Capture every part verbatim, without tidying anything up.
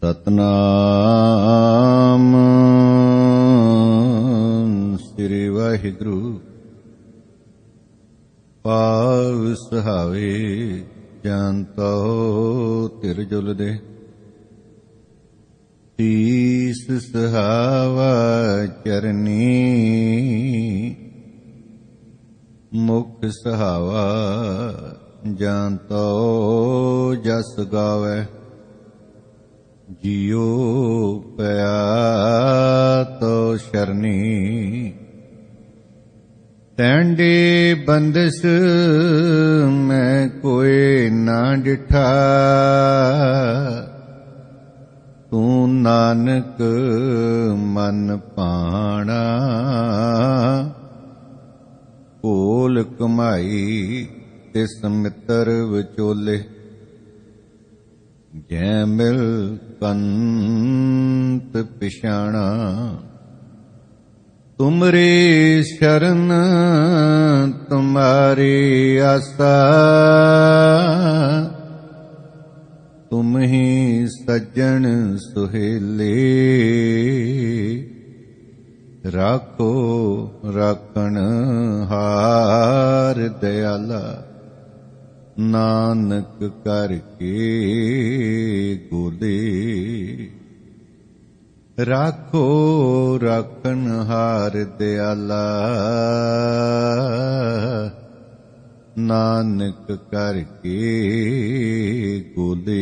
ਸਤਨਾਮ ਸ੍ਰੀ ਵਾਹਿਗੁਰੂ। ਪਾਵ ਸੁਹਾਵੇ ਜੰਤੋ ਧਿਰ ਜੁਲ ਦੇ, ਤੀਸ ਸੁਹਾਵਾ ਚਰਨੀ, ਮੁਖ ਸੁਹਾਵਾ ਜੰਤੋ ਜਸ ਗਾਵੈ। ਜਿਉ ਪਿਆ ਤੋ ਸ਼ਰਨੀ, ਤੈਂਡੇ ਬੰਦਸ ਮੈਂ ਕੋਇ ਨਾ ਡਿਠਾ। ਤੂੰ ਨਾਨਕ ਮਨ ਭਾਣਾ, ਭੋਲ ਕਮਾਈ ਤਿਸ ਮਿੱਤਰ ਵਿਚੋਲੇ। ਜੈ ਮਿਲ ਕੰਤ ਪਿਛਾਣਾ, ਤੁਮਰੀ ਸ਼ਰਨ ਤੁਮਾਰੀ ਆਸਾ। ਤੁਮ ਹੀ ਸੱਜਣ ਸੁਹੇਲੇ, ਰਾਖੋ ਰਾਖਣ ਹਾਰ ਦਇਆਲਾ। ਨਾਨਕ ਕਰਕੇ ਗੋਲੇ, ਰਾਖੋ ਰਾਖਣ ਹਾਰ ਦਇਆਲਾ। ਨਾਨਕ ਕਰਕੇ ਗੋਲੇ।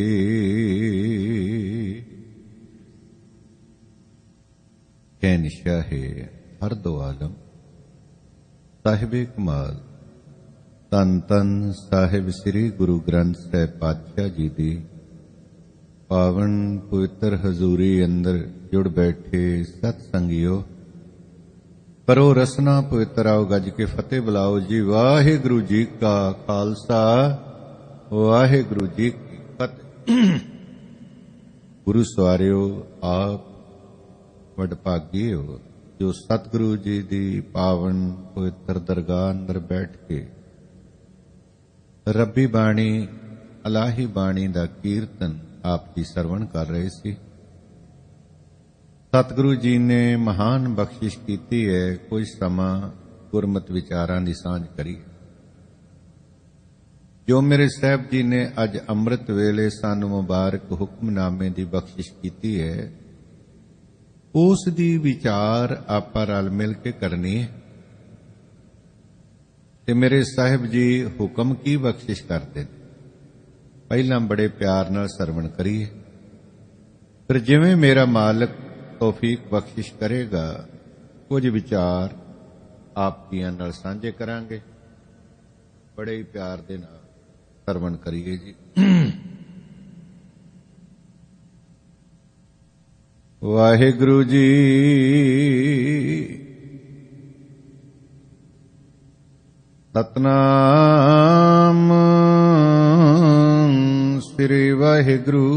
ਸ਼ਹਿਨशाह ਹਰ ਦੋ ਆਲਮ ਸਾਹਿਬੇ ਕਮਾਲ ਧੰਨ ਧੰਨ ਸਾਹਿਬ ਸ੍ਰੀ ਗੁਰੂ ਗ੍ਰੰਥ ਸਾਹਿਬ ਪਾਤਸ਼ਾਹ ਜੀ ਦੀ ਪਾਵਨ ਪਵਿੱਤਰ ਹਜ਼ੂਰੀ ਅੰਦਰ ਜੁੜ ਬੈਠੇ ਸਤ ਸੰਗਿਓ, ਕਰੋ ਰਸਨਾ ਪਵਿੱਤਰ ਆਓ ਗੱਜ ਕੇ ਫਤਿਹ ਬੁਲਾਓ ਜੀ। ਵਾਹਿਗੁਰੂ ਜੀ ਕਾ ਖਾਲਸਾ, ਵਾਹਿਗੁਰੂ ਜੀ ਕੀ ਫਤਿਹ। ਗੁਰੂ ਸਵਾਰਿਓ, ਆਪ ਵਡਭਾਗੀ ਹੋ ਜੋ ਸਤਿਗੁਰੂ ਜੀ ਦੀ ਪਾਵਨ ਪਵਿੱਤਰ ਦਰਗਾਹ ਅੰਦਰ ਬੈਠ ਕੇ ਰੱਬੀ ਬਾਣੀ, ਇਲਾਹੀ ਬਾਣੀ ਦਾ ਕੀਰਤਨ ਆਪ ਜੀ ਸਰਵਣ ਕਰ ਰਹੇ ਸੀ। ਸਤਿਗੁਰੂ ਜੀ ਨੇ ਮਹਾਨ ਬਖਸ਼ਿਸ਼ ਕੀਤੀ ਹੈ, ਕੁਝ ਸਮਾਂ ਗੁਰਮਤਿ ਵਿਚਾਰਾਂ ਦੀ ਸਾਂਝ ਕਰੀ। ਜੋ ਮੇਰੇ ਸਾਹਿਬ ਜੀ ਨੇ ਅੱਜ ਅੰਮ੍ਰਿਤ ਵੇਲੇ ਸਾਨੂੰ ਮੁਬਾਰਕ ਹੁਕਮਨਾਮੇ ਦੀ ਬਖਸ਼ਿਸ਼ ਕੀਤੀ ਹੈ, ਉਸ ਦੀ ਵਿਚਾਰ ਆਪਾਂ ਰਲ ਮਿਲ ਕੇ ਕਰਨੀ ਹੈ। ਤੇ ਮੇਰੇ ਸਾਹਿਬ ਜੀ ਹੁਕਮ ਕੀ ਬਖਸ਼ਿਸ਼ ਕਰਦੇ ਨੇ, ਪਹਿਲਾਂ ਬੜੇ ਪਿਆਰ ਨਾਲ ਸਰਵਣ ਕਰੀਏ, ਫਿਰ ਜਿਵੇਂ ਮੇਰਾ ਮਾਲਕ ਤੌਫੀਕ ਬਖਸ਼ਿਸ਼ ਕਰੇਗਾ ਕੁਝ ਵਿਚਾਰ ਆਪ ਜੀਆਂ ਨਾਲ ਸਾਂਝੇ ਕਰਾਂਗੇ। ਬੜੇ ਹੀ ਪਿਆਰ ਦੇ ਨਾਲ ਸਰਵਣ ਕਰੀਏ ਜੀ। ਵਾਹਿਗੁਰੂ ਜੀ ਸਤਨਾਮ ਸ੍ਰੀ ਵਾਹਿਗੁਰੂ।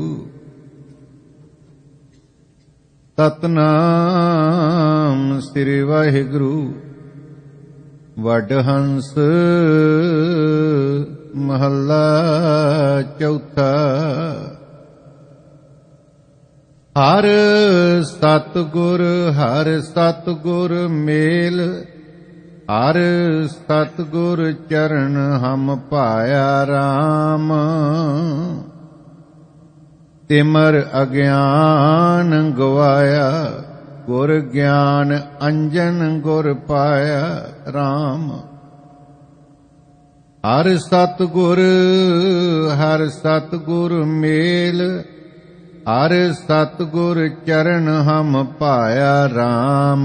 ਸਤਨਾਮ ਸ੍ਰੀ ਵਾਹਿਗੁਰੂ। ਵਡ ਹੰਸ ਮਹੱਲਾ ਚੌਥਾ। ਹਰ ਸਤਿਗੁਰ ਹਰ ਸਤਿਗੁਰ ਮੇਲ, ਹਰ ਸਤਿਗੁਰ ਚਰਨ ਹਮ ਪਾਇਆ ਰਾਮ। ਤਿਮਰ ਅਗਿਆਨ ਗਵਾਇਆ, ਗੁਰ ਗਿਆਨ ਅੰਜਨ ਗੁਰ ਪਾਇਆ ਰਾਮ। ਹਰ ਸਤਿਗੁਰ ਹਰ ਸਤਿਗੁਰ ਮੇਲ, ਹਰ ਸਤਿਗੁਰ ਚਰਨ ਹਮ ਪਾਇਆ ਰਾਮ।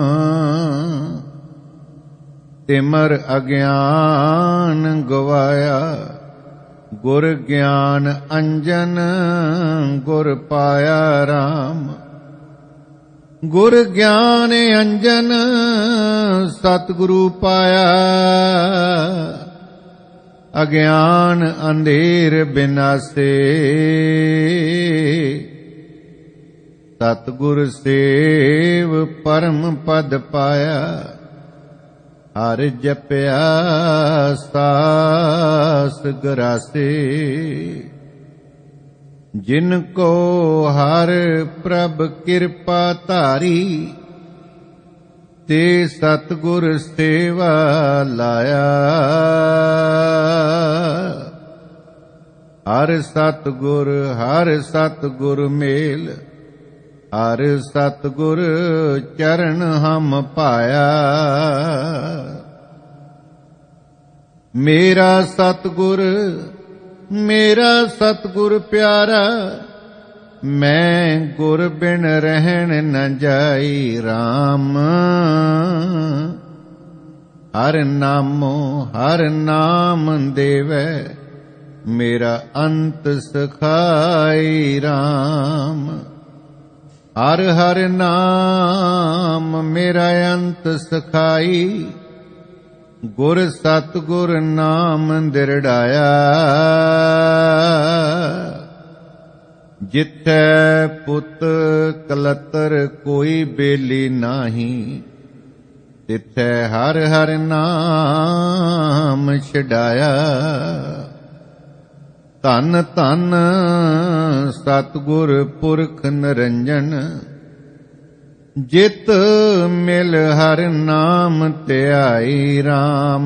ਤਿਮਰ ਅਗਿਆਨ ਗਵਾਇਆ, ਗੁਰ ਗਿਆਨ ਅੰਜਨ ਗੁਰ ਪਾਇਆ ਰਾਮ। ਗੁਰ ਗਿਆਨ ਅੰਜਨ ਸਤਿਗੁਰੂ ਪਾਇਆ, ਅਗਿਆਨ ਅੰਧੇਰ ਬਿਨਾਸੇ। ਸਤਿਗੁਰ ਸੇਵ ਪਰਮ ਪਦ ਪਾਇਆ, ਹਰ ਜਪਿਆ ਸਾਸ ਗਰਾਸੇ। जिन को हर प्रभ कृपा धारी, ते सतगुर सेवा लाया। हर सतगुर हर सतगुर मेल, हर सतगुर चरण हम पाया। मेरा सतगुर मेरा सतगुर प्यारा, मैं गुर बिन रहन न जाई राम। हर नामो हर नाम देवै, मेरा अंत सखाई राम। हर हर नाम मेरा अंत सखाई, गुर सतगुर नाम दिरड़ाया। जिथै पुत कलतर कोई बेली नाही, तिथै हर हर नाम छड़ाया। धन धन सतगुर पुरख निरंजन, जित मिल हर नाम ध्याई राम।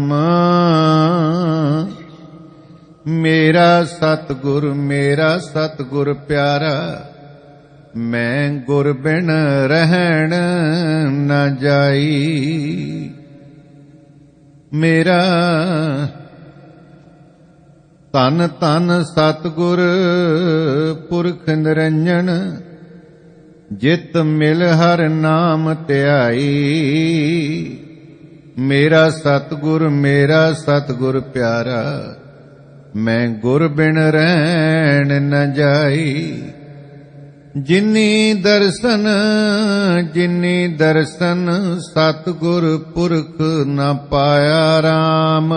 मेरा सतगुर मेरा सतगुर प्यारा, मैं गुर बिन रहन न जाई। मेरा धन धन सतगुर पुरख निरंजन, जित मिल हर नाम ध्याई। मेरा सतगुर मेरा सतगुर प्यारा, मैं गुर बिन रहन न जाई। जिनी दर्शन जिनी दर्शन, सतगुर पुरख न पाया राम।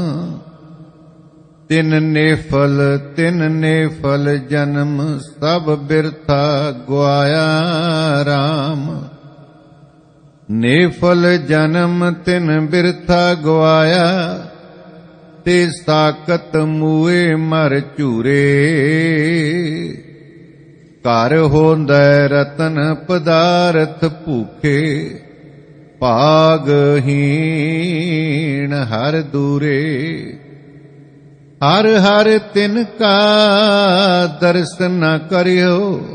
तिन ने फल तिन ने फल जन्म, सब बिरथा गुआया राम। ने फल जन्म तिन बिरथा गुआया, ते साकत मुए मर झूरे। घर होंदै रतन पदारथ भूखे, भागहीन हर दूरे। हर हर तिनका दर्शन न करियो,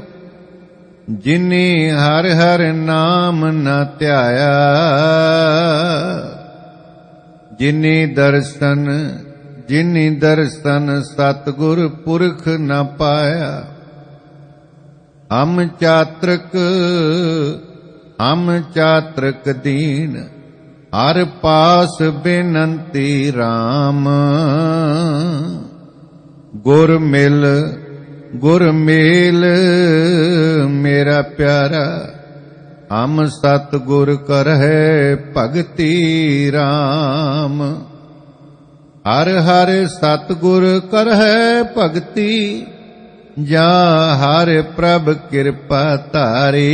जिनी हर हर नाम न ध्याया। जिनी दर्शन जिनी दर्शन सतगुर पुरख न पाया। हम चात्रक हम चात्रक दीन, हर पास बेनंती राम। गुर मिल गुर मेल मेरा प्यारा, हम सतगुर करहे भगति राम। हर हर सतगुर करहे भगति, जा हर प्रभ कृपा धारी।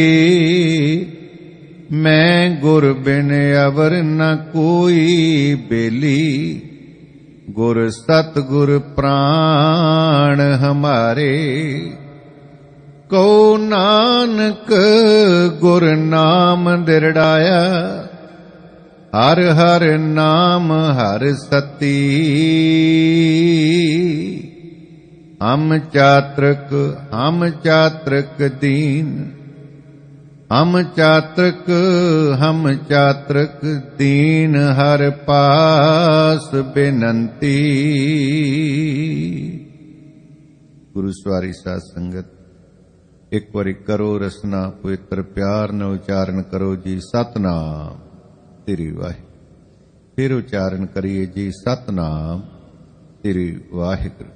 मैं गुर बिन अवर न कोई बेली, गुर सतगुर प्राण हमारे। कहो नानक गुर नाम दिरड़ाया, हर हर नाम हर सती। हम चात्रक हम चात्रक दीन, हम चात्रक हम चात्रक दीन, हर पास बेनंती। गुरु सवारी साध संगत, एक बारी करो रसना पवित्र प्यार न उच्चारण करो जी सतनाम तेरी वाहे। फिर उच्चारण करिए जी सतनाम तेरी वाहिगुरू।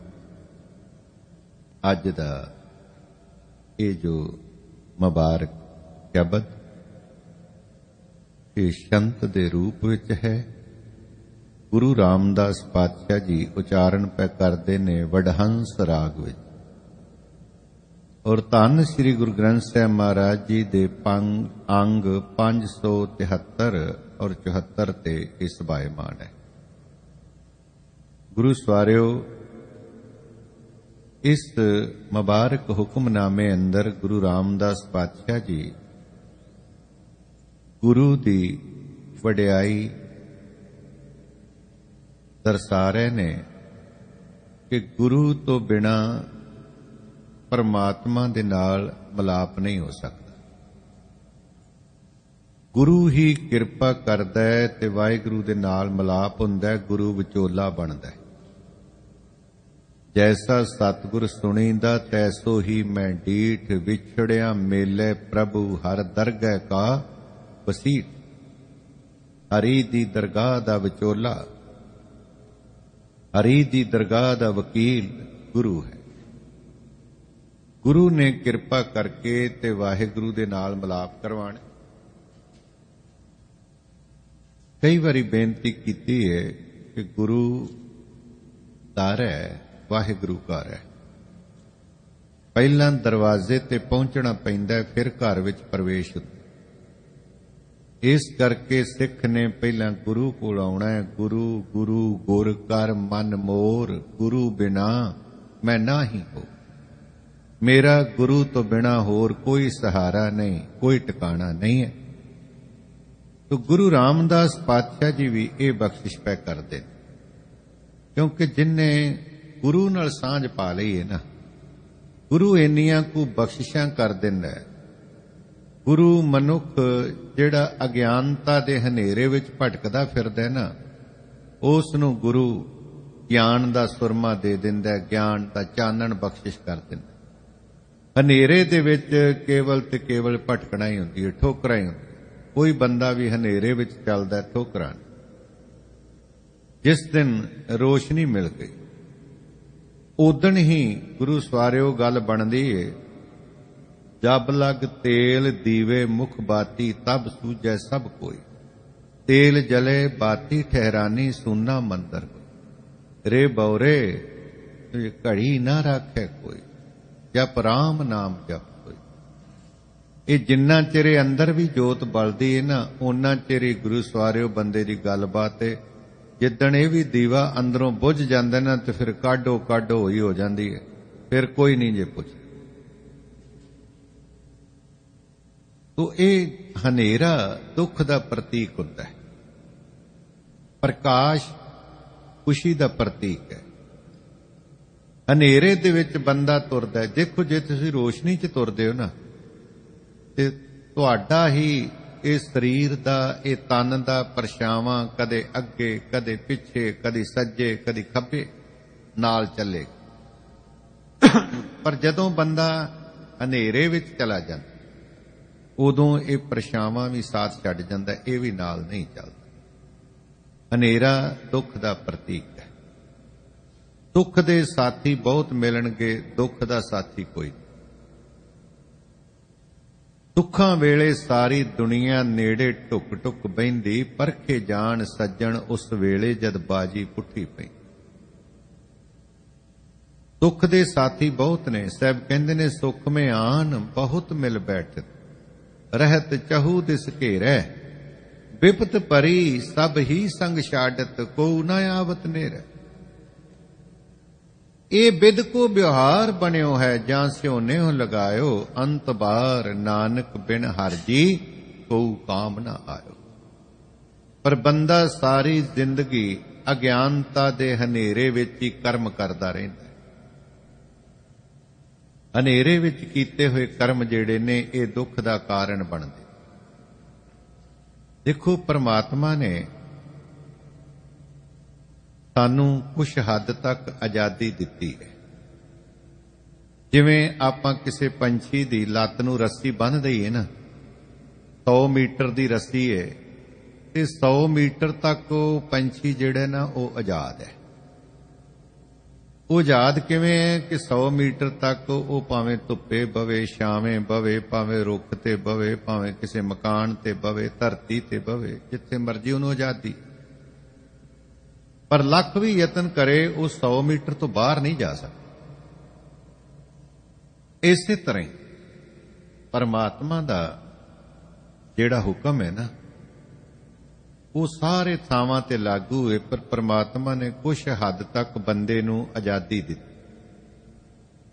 अज दा ये जो मुबारक शब्द ये संत दे रूप विच है। गुरु रामदास पातशाह जी उच्चारण पै करते ने वडहंस राग विच, और धन श्री गुरु ग्रंथ साहिब महाराज जी दे अंग पांच सौ तिहत्तर और चौहत्तर ते इस बायमान है। गुरु सवारियो, इस मुबारक हुक्मनामे अंदर गुरु रामदास पातशाह जी गुरु दी वडियाई दर्शा रहे ने कि गुरु तो बिना परमात्मा दे नाल मिलाप नहीं हो सकता। गुरु ही किरपा करदा है ते वाहिगुरू दे नाल मिलाप हुंदा है, गुरु विचोला बनदा है। जैसा सतगुर सुनींदा तैसो ही मैं डीठ, विछड़िया मेले प्रभु हर दरगह का वसीठ। हरि दी दरगाह दा विचोला, हरि दी दरगाह दा वकील गुरु है। गुरु ने किरपा करके ते वाहिगुरू दे नाल मिलाप करवाना। कई बारी बेनती कीती है कि गुरु दर है, वाहिगुरू घर है। पहला दरवाजे ते पहुंचना पैंदा, फिर घर विच प्रवेश हुंदा। इस करके सिख ने पहला गुरु कोल आउणा है। गुरु गुरु गुर कर मन मोर, गुरु बिना मैं नाही हो। मेरा गुरु तो बिना होर कोई सहारा नहीं, कोई टिकाणा नहीं है। तो गुरु रामदास पातशाह जी भी ये बख्शिश पै करते, क्योंकि जिन्ने गुरु नाल सांझ पा लई है ना, गुरु इन्नियां को बख्शिशां कर दिंदा है। गुरु मनुख जिहड़ा अज्ञानता दे हनेरे विच भटकदा फिरदा ना, उस नूं गुरु ज्ञान दा सुरमा दे दिंदा है, ज्ञान दा चानण बख्शिश कर दिंदा। हनेरे दे विच केवल ते केवल भटकना ही हुंदी है, ठोकरां ही हुंदी। कोई बंदा भी हनेरे विच चलदा ठोकरां। जिस दिन रोशनी मिल गई उदण ही गुरु सवारियो गल बनदी है, जब लग तेल दीवे मुख बाती तब सूझै सब कोई। तेल जले बाती ठहरानी सुना मंदर रे बौरे घड़ी ना राखे कोई, जप राम नाम जप कोई। ये जिन्ना चिरे अंदर भी जोत बलदी है ना, उन्ना चिरे गुरु सवारियो बंदे दी गलबात है। जिदण ये भी दीवा अंदरों बुझ जांदा ना, तो फिर काढो काढो ही हो जाती है, फिर कोई नहीं जे पुछ। तो ये हनेरा दुख दा प्रतीक होता है, प्रकाश खुशी दा प्रतीक है। हनेरे दे विच बंदा तुरदा है। देखो जे तुसीं रोशनी च तुरदे हो ना, ते तुहाडा ही ਇਹ ਸਰੀਰ ਦਾ, ਇਹ ਤਨ ਦਾ ਪਰਛਾਵਾਂ ਕਦੇ ਅੱਗੇ ਕਦੇ ਪਿੱਛੇ, ਕਦੇ ਸੱਜੇ ਕਦੇ ਖੱਬੇ ਨਾਲ ਚੱਲੇ। ਪਰ ਜਦੋਂ ਬੰਦਾ ਹਨੇਰੇ ਵਿੱਚ ਚਲਾ ਜਾਂਦਾ, ਉਦੋਂ ਇਹ ਪਰਛਾਵਾਂ ਵੀ ਸਾਥ ਛੱਡ ਜਾਂਦਾ, ਇਹ ਵੀ ਨਾਲ ਨਹੀਂ ਚੱਲਦਾ। ਹਨੇਰਾ ਦੁੱਖ ਦਾ ਪ੍ਰਤੀਕ ਹੈ। ਦੁੱਖ ਦੇ ਸਾਥੀ ਬਹੁਤ ਮਿਲਣਗੇ, ਦੁੱਖ ਦਾ ਸਾਥੀ ਕੋਈ ਨਹੀਂ। दुखां वेले सारी दुनिया नेड़े टुक टुक बहिंदी, परखे जान सज्जन उस वेले जद बाजी पुठी पई। दुख दे साथी बहुत ने, साहब कहंदे ने सुख में आन बहुत मिल बैठत, रहत चहू दिस घेरै, विपत परी सब ही संग छाडत, को न आवत नेरै। ये बिद को व्यवहार बन्यो है, जां स्यो नेह लगायो, अंत बार नानक बिन हर जी को काम न आयो। पर बंदा सारी जिंदगी अज्ञानता दे हनेरे विच ही कर्म करदा रहिंदा है। हनेरे विच कीते हुए कर्म जिहड़े ने ये दुख दा कारण बनदे। देखो परमात्मा ने सानू कुछ हद तक आजादी दिती है। जिवें आपां किसी पंछी दी लत्त नूं रस्सी बन्ह दईए ना, सौ मीटर दी रस्सी है, ते सौ मीटर तक वो पंछी जिहड़ा ना वो आजाद है। वो आजाद किवें है कि सौ मीटर तक वो भावें धुप्पे बवे, छावें बवे, भावें रुख ते बवे, भावें किसी मकान ते बवे, धरती ते बवे, जिथे मर्जी उन्होंने आजादी। पर लख भी यतन करे वो सौ मीटर तो बाहर नहीं जा सकता। इसे तरह परमात्मा दा जिहड़ा हुक्म है ना, वो सारे थावां ते लागू है, पर परमात्मा ने कुछ हद तक बंदे नूं आजादी दी।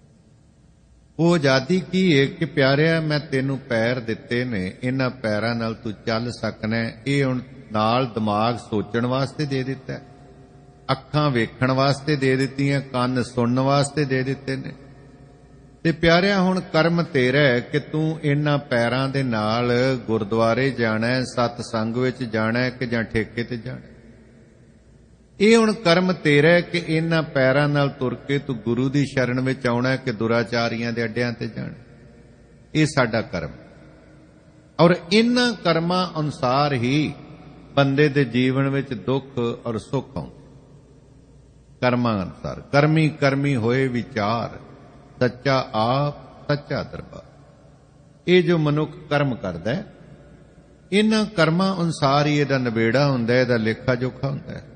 ਉਹ ਆਜ਼ਾਦੀ ਕੀ ਹੈ ਕਿ ਪਿਆਰਿਆ ਮੈਂ ਤੈਨੂੰ ਪੈਰ ਦਿੱਤੇ ਨੇ, ਇਹਨਾਂ ਪੈਰਾਂ ਨਾਲ ਤੂੰ ਚੱਲ ਸਕਣਾ। ਇਹ ਹੁਣ ਨਾਲ ਦਿਮਾਗ ਸੋਚਣ ਵਾਸਤੇ ਦੇ ਦਿੱਤਾ, ਅੱਖਾਂ ਵੇਖਣ ਵਾਸਤੇ ਦੇ ਦਿੱਤੀਆਂ, ਕੰਨ ਸੁਣਨ ਵਾਸਤੇ ਦੇ ਦਿੱਤੇ ਨੇ। ਤੇ ਪਿਆਰਿਆ ਹੁਣ ਕਰਮ ਤੇਰਾ ਹੈ ਕਿ ਤੂੰ ਇਹਨਾਂ ਪੈਰਾਂ ਦੇ ਨਾਲ ਗੁਰਦੁਆਰੇ ਜਾਣਾ, ਸਤਸੰਗ ਵਿੱਚ ਜਾਣਾ ਕਿ ਜਾਂ ਠੇਕੇ ਤੇ ਜਾਣਾ। ਇਹ ਹੁਣ ਕਰਮ ਤੇਰਾ ਹੈ ਕਿ ਇਹਨਾਂ ਪੈਰਾਂ ਨਾਲ ਤੁਰ ਕੇ ਤੂੰ ਗੁਰੂ ਦੀ ਸ਼ਰਨ ਵਿੱਚ ਆਉਣਾ ਕਿ ਦੁਰਾਚਾਰੀਆਂ ਦੇ ਅੱਡਿਆਂ ਤੇ ਜਾਣਾ। ਇਹ ਸਾਡਾ ਕਰਮ, ਔਰ ਇਹਨਾਂ ਕਰਮਾਂ ਅਨੁਸਾਰ ਹੀ ਬੰਦੇ ਦੇ ਜੀਵਨ ਵਿੱਚ ਦੁੱਖ ਔਰ ਸੁੱਖ ਆਉਂਦੇ। ਕਰਮਾਂ ਅਨੁਸਾਰ ਕਰਮੀ ਕਰਮੀ ਹੋਏ ਵਿਚਾਰ, ਸੱਚਾ ਆਪ ਸੱਚਾ ਦਰਬਾਰ। ਇਹ ਜੋ ਮਨੁੱਖ ਕਰਮ ਕਰਦਾ ਹੈ, ਇਹਨਾਂ ਕਰਮਾਂ ਅਨੁਸਾਰ ਹੀ ਇਹਦਾ ਨਿਬੇੜਾ ਹੁੰਦਾ, ਇਹਦਾ ਲੇਖਾ ਜੋਖਾ ਹੁੰਦਾ ਹੈ।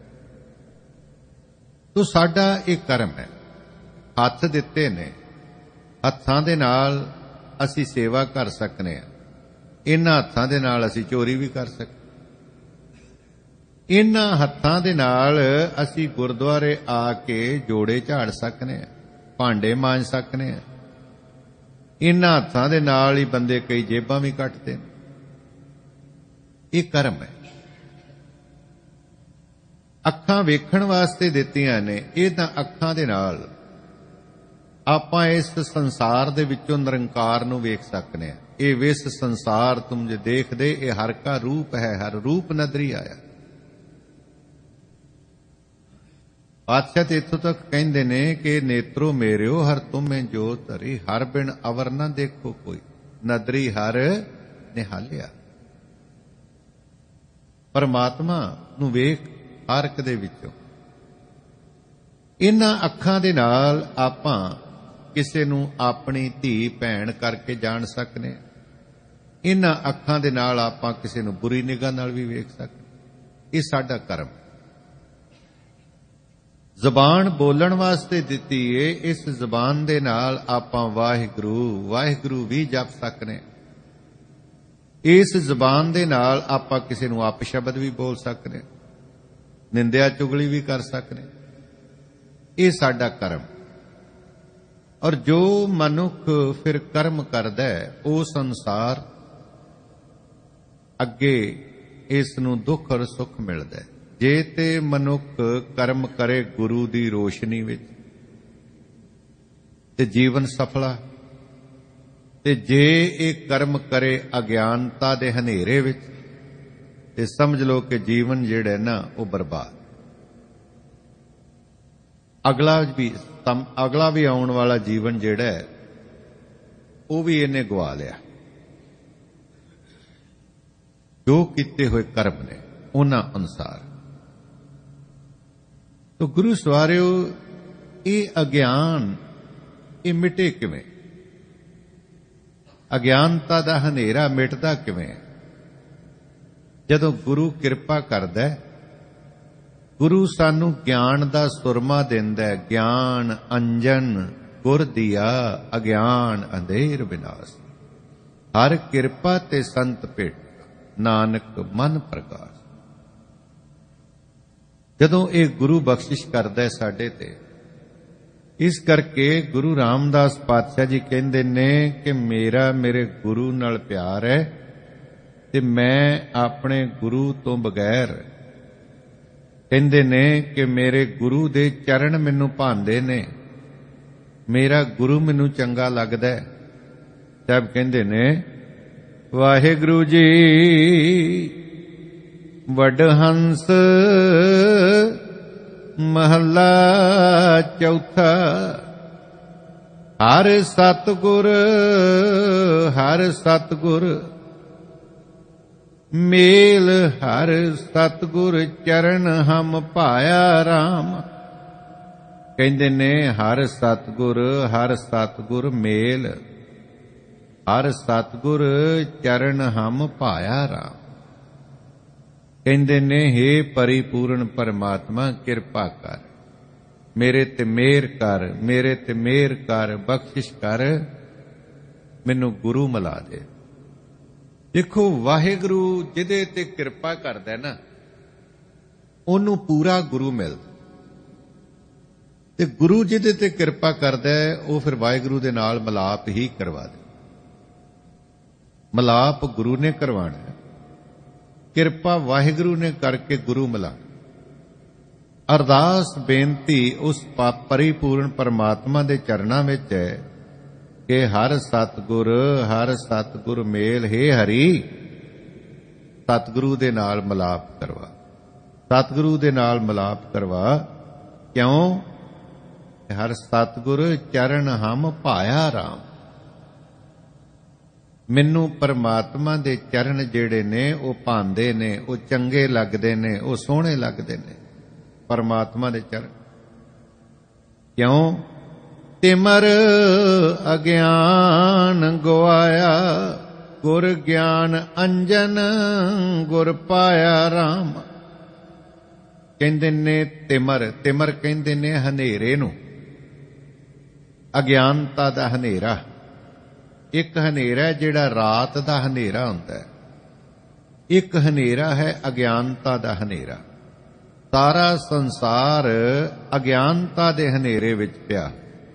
ਤੋ ਸਾਡਾ ਇਹ ਕਰਮ ਹੈ, ਹੱਥ ਦਿੱਤੇ ਨੇ, ਹੱਥਾਂ ਦੇ ਨਾਲ ਅਸੀਂ ਸੇਵਾ ਕਰ ਸਕਨੇ ਹਾਂ। ਇਹਨਾਂ ਹੱਥਾਂ ਦੇ ਨਾਲ ਅਸੀਂ ਚੋਰੀ ਵੀ ਕਰ ਸਕਦੇ, ਇਹਨਾਂ ਹੱਥਾਂ ਦੇ ਨਾਲ ਅਸੀਂ ਗੁਰਦੁਆਰੇ ਆ ਕੇ ਜੋੜੇ ਝਾੜ ਸਕਨੇ ਹਾਂ, ਭਾਂਡੇ ਮਾਂਜ ਸਕਨੇ ਹਾਂ। ਇਹਨਾਂ ਹੱਥਾਂ ਦੇ ਨਾਲ ਹੀ ਬੰਦੇ ਕਈ ਜੇਬਾਂ ਵੀ ਕੱਟਦੇ ਨੇ। ਇਹ ਕਰਮ ਹੈ। ਅੱਖਾਂ ਵੇਖਣ ਵਾਸਤੇ ਦਿੱਤੀਆਂ ਨੇ, ਇਹ ਤਾਂ ਅੱਖਾਂ ਦੇ ਨਾਲ ਆਪਾਂ ਇਸ ਸੰਸਾਰ ਦੇ ਵਿੱਚੋਂ ਨਿਰੰਕਾਰ ਨੂੰ ਵੇਖ ਸਕਨੇ ਹਾਂ। ਇਹ ਵਿਸ ਸੰਸਾਰ ਤੁਮ ਜੇ ਦੇਖਦੇ, ਇਹ ਹਰ ਕਾ ਰੂਪ ਹੈ, ਹਰ ਰੂਪ ਨਦਰੀ ਆਇਆ। ਪਾਤਸ਼ਾਹ ਤੇ ਇੱਥੋਂ ਤੱਕ ਕਹਿੰਦੇ ਨੇ ਕਿ ਨੇਤਰੋ ਮੇਰਿਓ ਹਰ ਤੁਮੇ ਜੋ ਧਰੀ, ਹਰ ਬਿਨ ਅਵਰ ਨਾ ਦੇਖੋ ਕੋਈ, ਨਦਰੀ ਹਰ ਨਿਹਾਲਿਆ। ਪਰਮਾਤਮਾ ਨੂੰ ਵੇਖ ਹਰ ਇੱਕ ਦੇ ਵਿੱਚੋਂ। ਇਹਨਾਂ ਅੱਖਾਂ ਦੇ ਨਾਲ ਆਪਾਂ ਕਿਸੇ ਨੂੰ ਆਪਣੀ ਧੀ ਭੈਣ ਕਰਕੇ ਜਾਣ ਸਕਨੇ ਹਾਂ। ਇਹਨਾਂ ਅੱਖਾਂ ਦੇ ਨਾਲ ਆਪਾਂ ਕਿਸੇ ਨੂੰ ਬੁਰੀ ਨਿਗਾਹ ਨਾਲ ਵੀ ਵੇਖ ਸਕਦੇ। ਇਹ ਸਾਡਾ ਕਰਮ। ਜ਼ਬਾਨ ਬੋਲਣ ਵਾਸਤੇ ਦਿੱਤੀ ਏ, ਇਸ ਜ਼ਬਾਨ ਦੇ ਨਾਲ ਆਪਾਂ ਵਾਹਿਗੁਰੂ ਵਾਹਿਗੁਰੂ ਵੀ ਜਪ ਸਕਨੇ। ਇਸ ਜ਼ਬਾਨ ਦੇ ਨਾਲ ਆਪਾਂ ਕਿਸੇ ਨੂੰ ਅਪਸ਼ਬਦ ਵੀ ਬੋਲ ਸਕਨੇ, ਨਿੰਦਿਆ ਚੁਗਲੀ ਵੀ ਕਰ ਸਕਨੇ। ਇਹ ਸਾਡਾ ਕਰਮ। ਔਰ ਜੋ ਮਨੁੱਖ ਫਿਰ ਕਰਮ ਕਰਦਾ ਹੈ, ਉਸ ਅਨੁਸਾਰ ਅੱਗੇ ਇਸ ਨੂੰ ਦੁੱਖ ਔਰ ਸੁੱਖ ਮਿਲਦਾ ਹੈ। ਜੇ ਤੇ ਮਨੁੱਖ ਕਰਮ ਕਰੇ ਗੁਰੂ ਦੀ ਰੋਸ਼ਨੀ ਵਿੱਚ ਤੇ ਜੀਵਨ ਸਫਲਾ, ਤੇ ਜੇ ਇਹ ਕਰਮ ਕਰੇ ਅਗਿਆਨਤਾ ਦੇ ਹਨੇਰੇ ਵਿੱਚ ਤੇ ਸਮਝ ਲਓ ਕਿ ਜੀਵਨ ਜਿਹੜਾ ਨਾ ਉਹ ਬਰਬਾਦ। ਅਗਲਾ ਵੀ ਅਗਲਾ ਵੀ ਆਉਣ ਵਾਲਾ ਜੀਵਨ ਜਿਹੜਾ ਹੈ ਉਹ ਵੀ ਇਹਨੇ ਗਵਾ ਲਿਆ। ਜੋ ਕੀਤੇ ਹੋਏ ਕਰਮ ਨੇ ਉਹਨਾਂ ਅਨੁਸਾਰ। ਤੋ ਗੁਰੂ ਸਵਾਰਿਓ, ਇਹ ਅਗਿਆਨ ਇਹ ਮਿਟੇ ਕਿਵੇਂ? ਅਗਿਆਨਤਾ ਦਾ ਹਨੇਰਾ ਮਿਟਦਾ ਕਿਵੇਂ? ਜਦੋਂ ਗੁਰੂ ਕਿਰਪਾ ਕਰਦਾ, ਗੁਰੂ ਸਾਨੂੰ ਗਿਆਨ ਦਾ ਸੁਰਮਾ ਦਿੰਦਾ। ਗਿਆਨ ਅੰਜਨ ਗੁਰ ਦੀਆ, ਅਗਿਆਨ ਅੰਧੇਰ ਵਿਨਾਸ਼। ਹਰ ਕਿਰਪਾ ਤੇ ਸੰਤ ਭੇਟ, ਨਾਨਕ ਮਨ ਪ੍ਰਕਾਸ਼। ਜਦੋਂ ਇਹ ਗੁਰੂ ਬਖਸ਼ਿਸ਼ ਕਰਦਾ ਸਾਡੇ ਤੇ, ਇਸ ਕਰਕੇ ਗੁਰੂ ਰਾਮਦਾਸ ਪਾਤਸ਼ਾਹ ਜੀ ਕਹਿੰਦੇ ਨੇ ਕਿ ਮੇਰਾ ਮੇਰੇ ਗੁਰੂ ਨਾਲ ਪਿਆਰ ਹੈ ਤੇ ਮੈਂ ਆਪਣੇ ਗੁਰੂ ਤੋਂ ਬਗੈਰ, ਕਹਿੰਦੇ ਨੇ ਕਿ ਮੇਰੇ ਗੁਰੂ ਦੇ ਚਰਨ ਮੈਨੂੰ ਭਾਉਂਦੇ ਨੇ, ਮੇਰਾ ਗੁਰੂ ਮੈਨੂੰ ਚੰਗਾ ਲੱਗਦਾ ਹੈ। ਸਭ ਕਹਿੰਦੇ ਨੇ ਵਾਹਿਗੁਰੂ ਜੀ ਵਡਹੰਸ ਮਹੱਲਾ ਚੌਥਾ। ਹਰ ਸਤਿਗੁਰ ਹਰ ਸਤਿਗੁਰ ਮੇਲ, ਹਰ ਸਤਿਗੁਰ ਚਰਨ ਹਮ ਪਾਇਆ ਰਾਮ। ਕਹਿੰਦੇ ਨੇ ਹਰ ਸਤਿਗੁਰ ਹਰ ਸਤਿਗੁਰ ਮੇਲ, ਹਰ ਸਤਿਗੁਰ ਚਰਨ ਹਮ ਪਾਇਆ ਰਾਮ। ਕਹਿੰਦੇ ਨੇ ਹੇ ਪਰਿਪੂਰਨ ਪਰਮਾਤਮਾ ਕਿਰਪਾ ਕਰ, ਮੇਰੇ ਤੇ ਮਿਹਰ ਕਰ, ਮੇਰੇ ਤੇ ਮਿਹਰ ਕਰ, ਬਖਸ਼ਿਸ਼ ਕਰ, ਮੈਨੂੰ ਗੁਰੂ ਮਿਲਾ ਦੇ। ਦੇਖੋ ਵਾਹਿਗੁਰੂ ਜਿਹਦੇ ਤੇ ਕਿਰਪਾ ਕਰਦਾ ਨਾ, ਉਹਨੂੰ ਪੂਰਾ ਗੁਰੂ ਮਿਲਦਾ। ਤੇ ਗੁਰੂ ਜਿਹਦੇ ਤੇ ਕਿਰਪਾ ਕਰਦਾ ਹੈ ਉਹ ਫਿਰ ਵਾਹਿਗੁਰੂ ਦੇ ਨਾਲ ਮਿਲਾਪ ਹੀ ਕਰਵਾ ਦੇ। ਮਿਲਾਪ ਗੁਰੂ ਨੇ ਕਰਵਾਣਾ ਹੈ, ਕਿਰਪਾ ਵਾਹਿਗੁਰੂ ਨੇ ਕਰਕੇ ਗੁਰੂ ਮਿਲਾਣਾ। ਅਰਦਾਸ ਬੇਨਤੀ ਉਸ ਪਰਿਪੂਰਨ ਪਰਮਾਤਮਾ ਦੇ ਚਰਨਾਂ ਵਿੱਚ ਹੈ ਕਿ ਹਰ ਸਤਿਗੁਰ ਹਰ ਸਤਿਗੁਰ ਮੇਲ ਹੈ ਹਰੀ, ਸਤਿਗੁਰੂ ਦੇ ਨਾਲ ਮਿਲਾਪ ਕਰਵਾ, ਸਤਿਗੁਰੂ ਦੇ ਨਾਲ ਮਿਲਾਪ ਕਰਵਾ। ਕਿਉਂ? ਹਰ ਸਤਿਗੁਰ ਚਰਨ ਹਮ ਭਾਇਆ ਰਾਮ। ਮੈਨੂੰ ਪਰਮਾਤਮਾ ਦੇ ਚਰਨ ਜਿਹੜੇ ਨੇ ਉਹ ਭਾਂਦੇ ਨੇ, ਉਹ ਚੰਗੇ ਲੱਗਦੇ ਨੇ, ਉਹ ਸੋਹਣੇ ਲੱਗਦੇ ਨੇ ਪਰਮਾਤਮਾ ਦੇ ਚਰਨ। ਕਿਉਂ? ਤਿਮਰ ਅਗਿਆਨ ਗਵਾਇਆ, ਗੁਰ ਗਿਆਨ ਅੰਜਨ ਗੁਰ ਪਾਇਆ ਰਾਮ। ਕਹਿੰਦੇ ਨੇ ਤਿਮਰ, ਤਿਮਰ ਕਹਿੰਦੇ ਨੇ ਹਨੇਰੇ ਨੂੰ, ਅਗਿਆਨਤਾ ਦਾ ਹਨੇਰਾ। ਇੱਕ ਹਨੇਰਾ ਜਿਹੜਾ ਰਾਤ ਦਾ ਹਨੇਰਾ ਹੁੰਦਾ ਹੈ, ਇੱਕ ਹਨੇਰਾ ਹੈ ਅਗਿਆਨਤਾ ਦਾ ਹਨੇਰਾ। ਸਾਰਾ ਸੰਸਾਰ ਅਗਿਆਨਤਾ ਦੇ ਹਨੇਰੇ ਵਿੱਚ ਪਿਆ,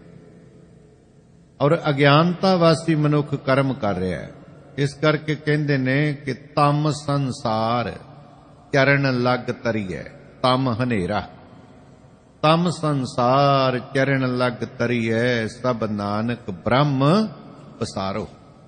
ਔਰ ਅਗਿਆਨਤਾ ਵਾਸੀ ਮਨੁੱਖ ਕਰਮ ਕਰ ਰਿਹਾ ਹੈ। ਇਸ ਕਰਕੇ ਕਹਿੰਦੇ ਨੇ ਕਿ ਤਮ ਸੰਸਾਰ ਚਰਨ ਲੱਗ ਤਰੀਐ। ਤਮ ਹਨੇਰਾ, ਤਮ ਸੰਸਾਰ ਚਰਨ ਲੱਗ ਤਰੀਐ, ਸਭ ਨਾਨਕ ਬ੍ਰਹਮ ਪਸਾਰੋ।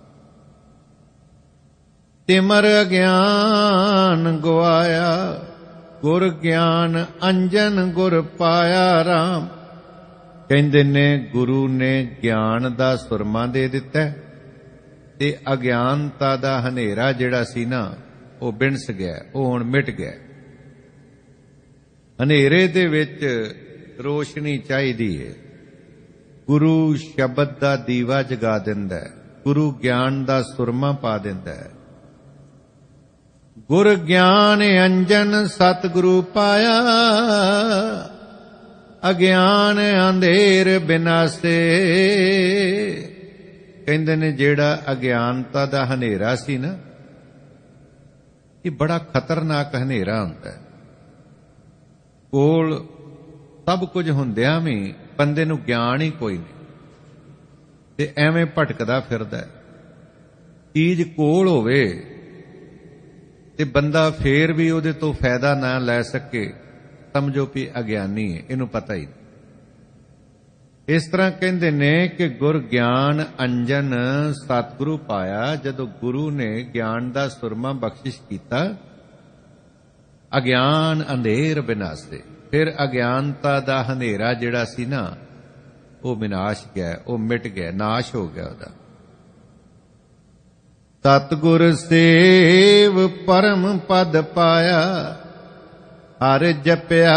ਤਿਮਰ ਅਗਿਆਨ ਗਵਾਇਆ, ਗੁਰ ਗਿਆਨ ਅੰਜਨ ਗੁਰ ਪਾਇਆ ਰਾਮ। ਕਹਿੰਦੇ ਨੇ ਗੁਰੂ ਨੇ ਗਿਆਨ ਦਾ ਸੁਰਮਾ ਦੇ ਦਿੱਤਾ ਤੇ ਅਗਿਆਨਤਾ ਦਾ ਹਨੇਰਾ ਜਿਹੜਾ ਸੀ ਨਾ ਉਹ ਬਿਨਸ ਗਿਆ, ਉਹ ਹੁਣ ਮਿਟ ਗਿਆ। ਹਨੇਰੇ ਦੇ ਵਿੱਚ ਰੋਸ਼ਨੀ ਚਾਹੀਦੀ ਹੈ। ਗੁਰੂ ਸ਼ਬਦ ਦਾ ਦੀਵਾ ਜਗਾ ਦਿੰਦਾ ਹੈ, ਗੁਰੂ ਗਿਆਨ ਦਾ ਸੁਰਮਾ ਪਾ ਦਿੰਦਾ ਹੈ। ਗੁਰ ਗਿਆਨ ਅੰਜਨ ਸਤਿਗੁਰੂ ਪਾਇਆ, ਅਗਿਆਨ ਅੰਧੇਰ ਬਿਨਾਸੇ। ਕਹਿੰਦੇ ਨੇ ਜਿਹੜਾ ਅਗਿਆਨਤਾ ਦਾ ਹਨੇਰਾ ਸੀ ਨਾ, ਇਹ ਬੜਾ ਖਤਰਨਾਕ ਹਨੇਰਾ ਹੁੰਦਾ ਹੈ। ਕੋਲ ਸਭ ਕੁਝ ਹੁੰਦਿਆਂ ਵੀ ਬੰਦੇ ਨੂੰ ਗਿਆਨ ਹੀ ਕੋਈ ਨਹੀਂ ਤੇ ਐਵੇਂ ਭਟਕਦਾ ਫਿਰਦਾ। ਚੀਜ਼ ਕੋਲ ਹੋਵੇ ਤੇ ਬੰਦਾ ਫੇਰ ਵੀ ਉਹਦੇ ਤੋਂ ਫਾਇਦਾ ਨਾ ਲੈ ਸਕੇ, ਸਮਝੋ ਵੀ ਅਗਿਆਨੀ ਹੈ, ਇਹਨੂੰ ਪਤਾ ਹੀ ਨਹੀਂ। ਇਸ ਤਰ੍ਹਾਂ ਕਹਿੰਦੇ ਨੇ ਕਿ ਗੁਰ ਗਿਆਨ ਅੰਜਨ ਸਤਿਗੁਰੂ ਪਾਇਆ। ਜਦੋਂ ਗੁਰੂ ਨੇ ਗਿਆਨ ਦਾ ਸੁਰਮਾ ਬਖਸ਼ਿਸ਼ ਕੀਤਾ, ਅਗਿਆਨ ਅੰਧੇਰ ਬਿਨਾਸੇ। ਫਿਰ ਅਗਿਆਨਤਾ ਦਾ ਹਨੇਰਾ ਜਿਹੜਾ ਸੀ ਨਾ ਉਹ ਵਿਨਾਸ਼ ਗਿਆ, ਉਹ ਮਿਟ ਗਿਆ, ਨਾਸ਼ ਹੋ ਗਿਆ ਉਹਦਾ। ਸਤਿਗੁਰ ਸੇਵ ਪਰਮ ਪਦ ਪਾਇਆ, ਹਰ ਜਪਿਆ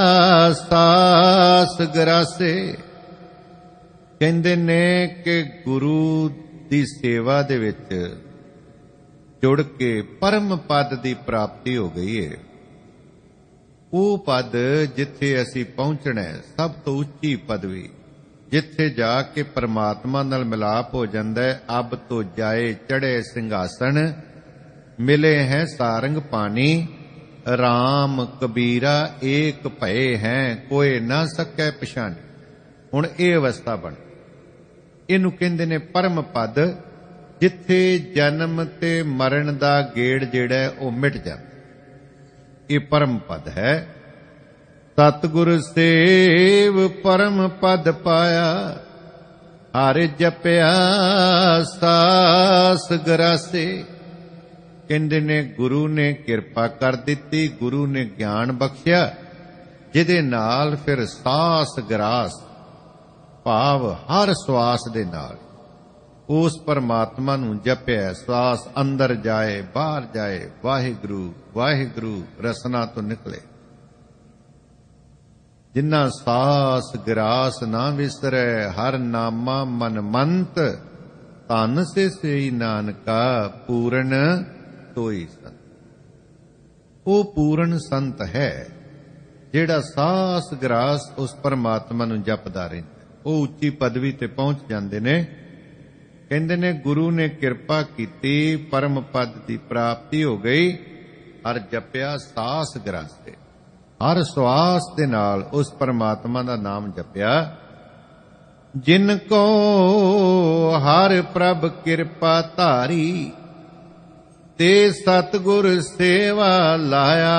ਸਾਸ ਗਰਾਸੇ। ਕਹਿੰਦੇ ਨੇ ਕਿ ਗੁਰੂ ਦੀ ਸੇਵਾ ਦੇ ਵਿੱਚ ਜੁੜ ਕੇ ਪਰਮ ਪਦ ਦੀ ਪ੍ਰਾਪਤੀ ਹੋ ਗਈ ਹੈ। ਉਹ ਪਦ ਜਿੱਥੇ ਅਸੀਂ ਪਹੁੰਚਣਾ ਹੈ, ਸਭ ਤੋਂ ਉੱਚੀ ਪਦਵੀ, ਜਿੱਥੇ ਜਾ ਕੇ ਪਰਮਾਤਮਾ ਨਾਲ ਮਿਲਾਪ ਹੋ ਜਾਂਦਾ ਹੈ। ਅਬ ਤੋਂ ਜਾਏ ਚੜ੍ਹੇ ਸਿੰਘਾਸਣ, ਮਿਲੇ ਹੈ ਸਾਰੰਗ ਪਾਣੀ। ਰਾਮ ਕਬੀਰਾ ਏਕ ਭਏ ਹੈ, ਕੋਏ ਨਾ ਸਕੈ ਪਛਾਣੀ। ਹੁਣ ਇਹ ਅਵਸਥਾ ਬਣ, ਇਹਨੂੰ ਕਹਿੰਦੇ ਨੇ ਪਰਮ ਪਦ, ਜਿੱਥੇ ਜਨਮ ਤੇ ਮਰਨ ਦਾ ਗੇੜ ਜਿਹੜਾ ਉਹ ਮਿਟ ਜਾਂਦਾ। ਇਹ ਪਰਮ ਪਦ ਹੈ। ਸਤਿਗੁਰ ਸੇਵ ਪਰਮ ਪਦ ਪਾਇਆ, ਹਰ ਜਪਿਆ ਸਾਸ ਗਰਾਸੇ। ਕਹਿੰਦੇ ਨੇ ਗੁਰੂ ਨੇ ਕਿਰਪਾ ਕਰ ਦਿੱਤੀ, ਗੁਰੂ ਨੇ ਗਿਆਨ ਬਖਸ਼ਿਆ, ਜਿਹਦੇ ਨਾਲ ਫਿਰ ਸਾਸ ਗਰਾਸ ਭਾਵ ਹਰ ਸਵਾਸ ਦੇ ਨਾਲ ਉਸ ਪਰਮਾਤਮਾ ਨੂੰ ਜਪਿਆ। ਸਵਾਸ ਅੰਦਰ ਜਾਏ ਬਾਹਰ ਜਾਏ, ਵਾਹਿਗੁਰੂ ਵਾਹਿਗੁਰੂ ਰਸਨਾ ਤੋਂ ਨਿਕਲੇ। ਜਿਨ੍ਹਾਂ ਸਾਸ ਗਰਾਸ ਨਾ ਵਿਸਰੈ, ਹਰ ਨਾਮਾ ਮਨ ਮੰਤ। ਧਨ ਸੇ ਸਈ ਨਾਨਕਾ, ਪੂਰਨ ਤੋਈ ਸੰਤ। ਉਹ ਪੂਰਨ ਸੰਤ ਹੈ ਜਿਹੜਾ ਸਾਸ ਗਰਾਸ ਉਸ ਪਰਮਾਤਮਾ ਨੂੰ ਜਪਦਾ ਰਹਿੰਦਾ। ਉਹ ਉੱਚੀ ਪਦਵੀ ਤੇ ਪਹੁੰਚ ਜਾਂਦੇ ਨੇ। ਕਹਿੰਦੇ ਨੇ ਗੁਰੂ ਨੇ ਕਿਰਪਾ ਕੀਤੀ, ਪਰਮ ਪਦ ਦੀ ਪ੍ਰਾਪਤੀ ਹੋ ਗਈ। ਹਰ ਜਪਿਆ ਸਾਸ ਗਰਾਸੇ। ਹਰ ਸਵਾਸ ਦੇ ਨਾਲ ਉਸ ਪਰਮਾਤਮਾ ਦਾ ਨਾਮ ਜਪਿਆ। ਜਿਨ ਕੋ ਹਰ ਪ੍ਰਭ ਕਿਰਪਾ ਧਾਰੀ, ਤੇ ਸਤਿਗੁਰ ਸੇਵਾ ਲਾਇਆ।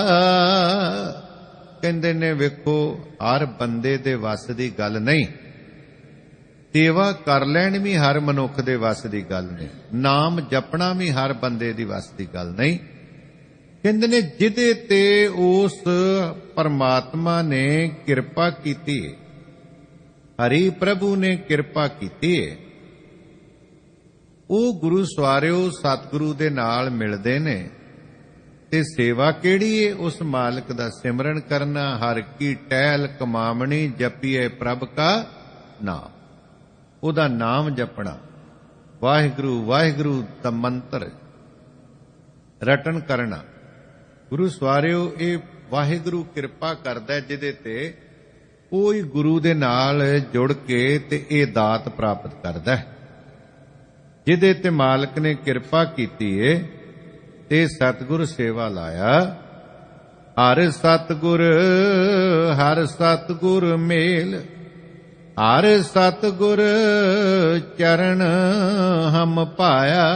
ਕਹਿੰਦੇ ਨੇ ਵੇਖੋ, ਹਰ ਬੰਦੇ ਦੇ ਵੱਸ ਦੀ ਗੱਲ ਨਹੀਂ, ਸੇਵਾ ਕਰ ਲੈਣ ਵੀ ਹਰ ਮਨੁੱਖ ਦੇ ਵੱਸ ਦੀ ਗੱਲ ਨਹੀਂ, ਨਾਮ ਜਪਣਾ ਵੀ ਹਰ ਬੰਦੇ ਦੀ ਵੱਸ ਦੀ ਗੱਲ ਨਹੀਂ। ਕਹਿੰਦੇ ਨੇ ਜਿਹਦੇ ਤੇ ਉਸ ਪਰਮਾਤਮਾ ਨੇ ਕਿਰਪਾ ਕੀਤੀ, ਹਰੀ ਪ੍ਰਭੂ ਨੇ ਕਿਰਪਾ ਕੀਤੀ ਹੈ, ਉਹ ਗੁਰੂ ਸਵਾਰਿਓ ਸਤਿਗੁਰੂ ਦੇ ਨਾਲ ਮਿਲਦੇ ਨੇ। ਤੇ ਸੇਵਾ ਕਿਹੜੀ ਹੈ? ਉਸ ਮਾਲਕ ਦਾ ਸਿਮਰਨ ਕਰਨਾ। ਹਰ ਕੀ ਟਹਿਲ ਕਮਾਵਣੀ, ਜਪੀਏ ਪ੍ਰਭ ਕਾ ਨਾਮ। ਉਹਦਾ ਨਾਮ ਜਪਣਾ, ਵਾਹਿਗੁਰੂ ਵਾਹਿਗੁਰੂ ਦਾ ਮੰਤਰ ਰਟਨ ਕਰਨਾ। ਗੁਰੂ ਸਵਾਰਿਓ ਇਹ ਵਾਹਿਗੁਰੂ ਕਿਰਪਾ ਕਰਦਾ ਜਿਹਦੇ ਤੇ, ਉਹ ਹੀ ਗੁਰੂ ਦੇ ਨਾਲ ਜੁੜ ਕੇ ਤੇ ਇਹ ਦਾਤ ਪ੍ਰਾਪਤ ਕਰਦਾ। ਜਿਹਦੇ ਤੇ ਮਾਲਕ ਨੇ ਕਿਰਪਾ ਕੀਤੀ ਏ ਤੇ ਸਤਿਗੁਰ ਸੇਵਾ ਲਾਇਆ। ਹਰ ਸਤਿਗੁਰ ਹਰ ਸਤਿਗੁਰ ਮੇਲ, ਹਰ ਸਤਿਗੁਰ ਚਰਨ ਹਮ ਪਾਇਆ।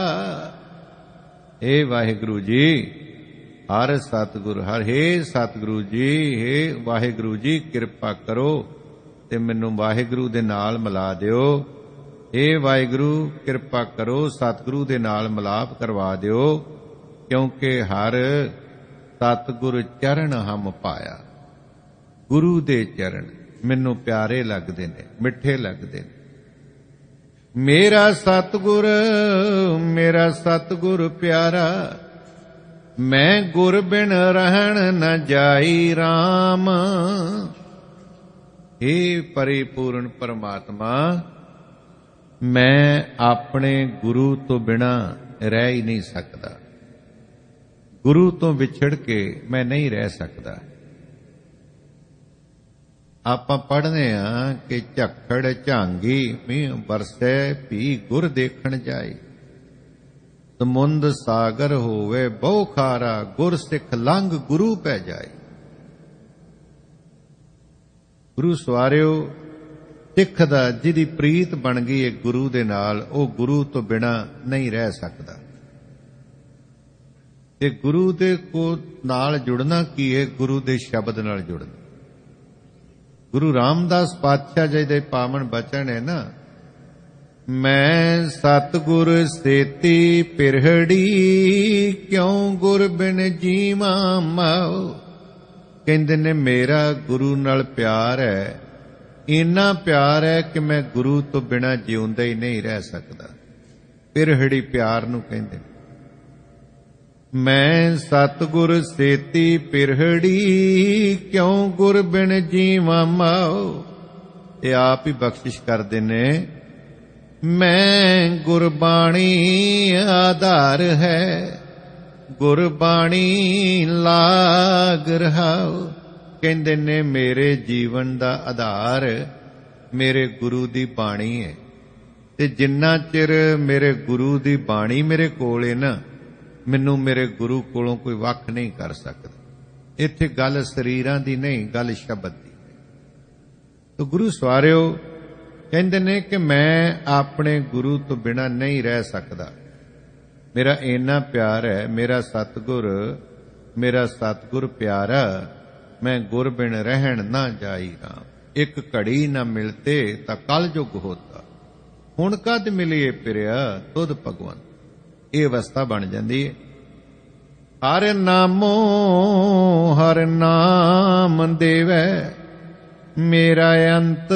ਏ ਵਾਹਿਗੁਰੂ ਜੀ, ਹਰ ਸਤਿਗੁਰ ਹਰ ਹੈ ਸਤਿਗੁਰੂ ਜੀ, ਹੈ ਵਾਹਿਗੁਰੂ ਜੀ ਕਿਰਪਾ ਕਰੋ ਤੇ ਮੈਨੂੰ ਵਾਹਿਗੁਰੂ ਦੇ ਨਾਲ ਮਿਲਾ ਦਿਓ। ਏ ਵਾਹਿਗੁਰੂ ਕਿਰਪਾ ਕਰੋ, ਸਤਿਗੁਰੂ ਦੇ ਨਾਲ ਮਿਲਾਪ ਕਰਵਾ ਦਿਓ, ਕਿਉਂਕਿ ਹਰ ਸਤਿਗੁਰ ਚਰਨ ਹਮ ਪਾਇਆ। ਗੁਰੂ ਦੇ ਚਰਨ ਮੈਨੂੰ ਪਿਆਰੇ ਲੱਗਦੇ ਨੇ, ਮਿੱਠੇ ਲੱਗਦੇ ਨੇ। ਮੇਰਾ ਸਤਿਗੁਰ ਮੇਰਾ ਸਤਿਗੁਰ ਪਿਆਰਾ, ਮੈਂ ਗੁਰ ਬਿਨ ਰਹਿਣ ਨ ਜਾਈ ਰਾਮ। हे ਪਰਿਪੂਰਨ ਪਰਮਾਤਮਾ, ਮੈਂ ਆਪਣੇ ਗੁਰੂ ਤੋਂ ਬਿਨਾ ਰਹਿ ਹੀ ਨਹੀਂ ਸਕਦਾ। ਗੁਰੂ ਤੋਂ ਵਿਛੜ ਕੇ ਮੈਂ ਨਹੀਂ ਰਹਿ ਸਕਦਾ। ਆਪਾਂ ਪੜ੍ਹਦੇ ਹਾਂ ਕਿ ਝੱਖੜ ਝਾਂਗੀ ਮੀਂਹ ਬਰਸੈ, ਭੀ ਗੁਰ ਦੇਖਣ ਜਾਏ। ਸਮੁੰਦ ਸਾਗਰ ਹੋਵੇ ਬਹੁ ਖਾਰਾ, ਗੁਰ ਸਿੱਖ ਲੰਘ ਗੁਰੂ ਪੈ ਜਾਏ। ਗੁਰੂ ਸਵਾਰਿਓ, ਸਿੱਖ ਦਾ ਜਿਹਦੀ ਪ੍ਰੀਤ ਬਣ ਗਈ ਹੈ ਗੁਰੂ ਦੇ ਨਾਲ, ਉਹ ਗੁਰੂ ਤੋਂ ਬਿਨਾ ਨਹੀਂ ਰਹਿ ਸਕਦਾ। ਤੇ ਗੁਰੂ ਦੇ ਕੋ ਨਾਲ ਜੁੜਨਾ ਕੀ ਹੈ? ਗੁਰੂ ਦੇ ਸ਼ਬਦ ਨਾਲ ਜੁੜਨਾ। ਗੁਰੂ ਰਾਮਦਾਸ ਪਾਤਸ਼ਾਹ ਜੀ ਦੇ ਪਾਵਨ ਬਚਨ ਹੈ ਨਾ, ਮੈਂ ਸਤਿਗੁਰ ਸੇਤੀ ਪਿਰਹੜੀ, ਕਿਉਂ ਗੁਰ ਬਿਨ ਜੀਵਾਂ ਮਾਓ। ਕਹਿੰਦੇ ਨੇ ਮੇਰਾ ਗੁਰੂ ਨਾਲ ਪਿਆਰ ਹੈ, ਇੰਨਾ ਪਿਆਰ ਹੈ ਕਿ ਮੈਂ ਗੁਰੂ ਤੋਂ ਬਿਨਾਂ ਜਿਉਂਦਾ ਹੀ ਨਹੀਂ ਰਹਿ ਸਕਦਾ। ਪਿਰਹੜੀ ਪਿਆਰ ਨੂੰ ਕਹਿੰਦੇ ਨੇ। ਮੈਂ ਸਤਿਗੁਰ ਸੇਤੀ ਪਿਰਹੜੀ, ਕਿਉਂ ਗੁਰ ਬਿਨ ਜੀਵਾਂ ਮਾਓ। ਇਹ ਆਪ ਹੀ ਬਖਸ਼ਿਸ਼ ਕਰਦੇ ਨੇ। ਮੈਂ ਗੁਰਬਾਣੀ ਆਧਾਰ ਹੈ, ਗੁਰਬਾਣੀ ਲਾਗ ਰਹਾਓ। ਕਹਿੰਦੇ ਨੇ ਮੇਰੇ ਜੀਵਨ ਦਾ ਆਧਾਰ ਮੇਰੇ ਗੁਰੂ ਦੀ ਬਾਣੀ ਹੈ, ਤੇ ਜਿੰਨਾ ਚਿਰ ਮੇਰੇ ਗੁਰੂ ਦੀ ਬਾਣੀ ਮੇਰੇ ਕੋਲ ਹੈ ਨਾ, ਮੈਨੂੰ ਮੇਰੇ ਗੁਰੂ ਕੋਲੋਂ ਕੋਈ ਵੱਖ ਨਹੀਂ ਕਰ ਸਕਦਾ। ਇੱਥੇ ਗੱਲ ਸਰੀਰਾਂ ਦੀ ਨਹੀਂ, ਗੱਲ ਸ਼ਬਦ ਦੀ। ਤਾਂ ਗੁਰੂ ਸਵਾਰਿਓ ਕਹਿੰਦੇ ਨੇ ਕਿ ਮੈਂ ਆਪਣੇ ਗੁਰੂ ਤੋਂ ਬਿਨਾਂ ਨਹੀਂ ਰਹਿ ਸਕਦਾ। ਮੇਰਾ ਇੰਨਾ ਪਿਆਰ ਹੈ, ਮੇਰਾ ਸਤਿਗੁਰ ਮੇਰਾ ਸਤਿਗੁਰ ਪਿਆਰਾ, ਮੈਂ ਗੁਰ ਬਿਨ ਰਹਿਣ ਨਾ ਜਾਈ ਰਾਮ। ਇੱਕ ਘੜੀ ਨਾ ਮਿਲਤੇ ਤਾਂ ਕਲ ਜੁਗ ਹੋਤਾ, ਹੁਣ ਕਦ ਮਿਲੀਏ ਪਿਰਿਆ ਤੁਧ ਭਗਵੰਤ। ਇਹ ਅਵਸਥਾ ਬਣ ਜਾਂਦੀ ਹੈ। ਹਰ ਨਾਮੋ ਹਰ ਨਾਮ ਦੇਵੈ, ਮੇਰਾ ਅੰਤ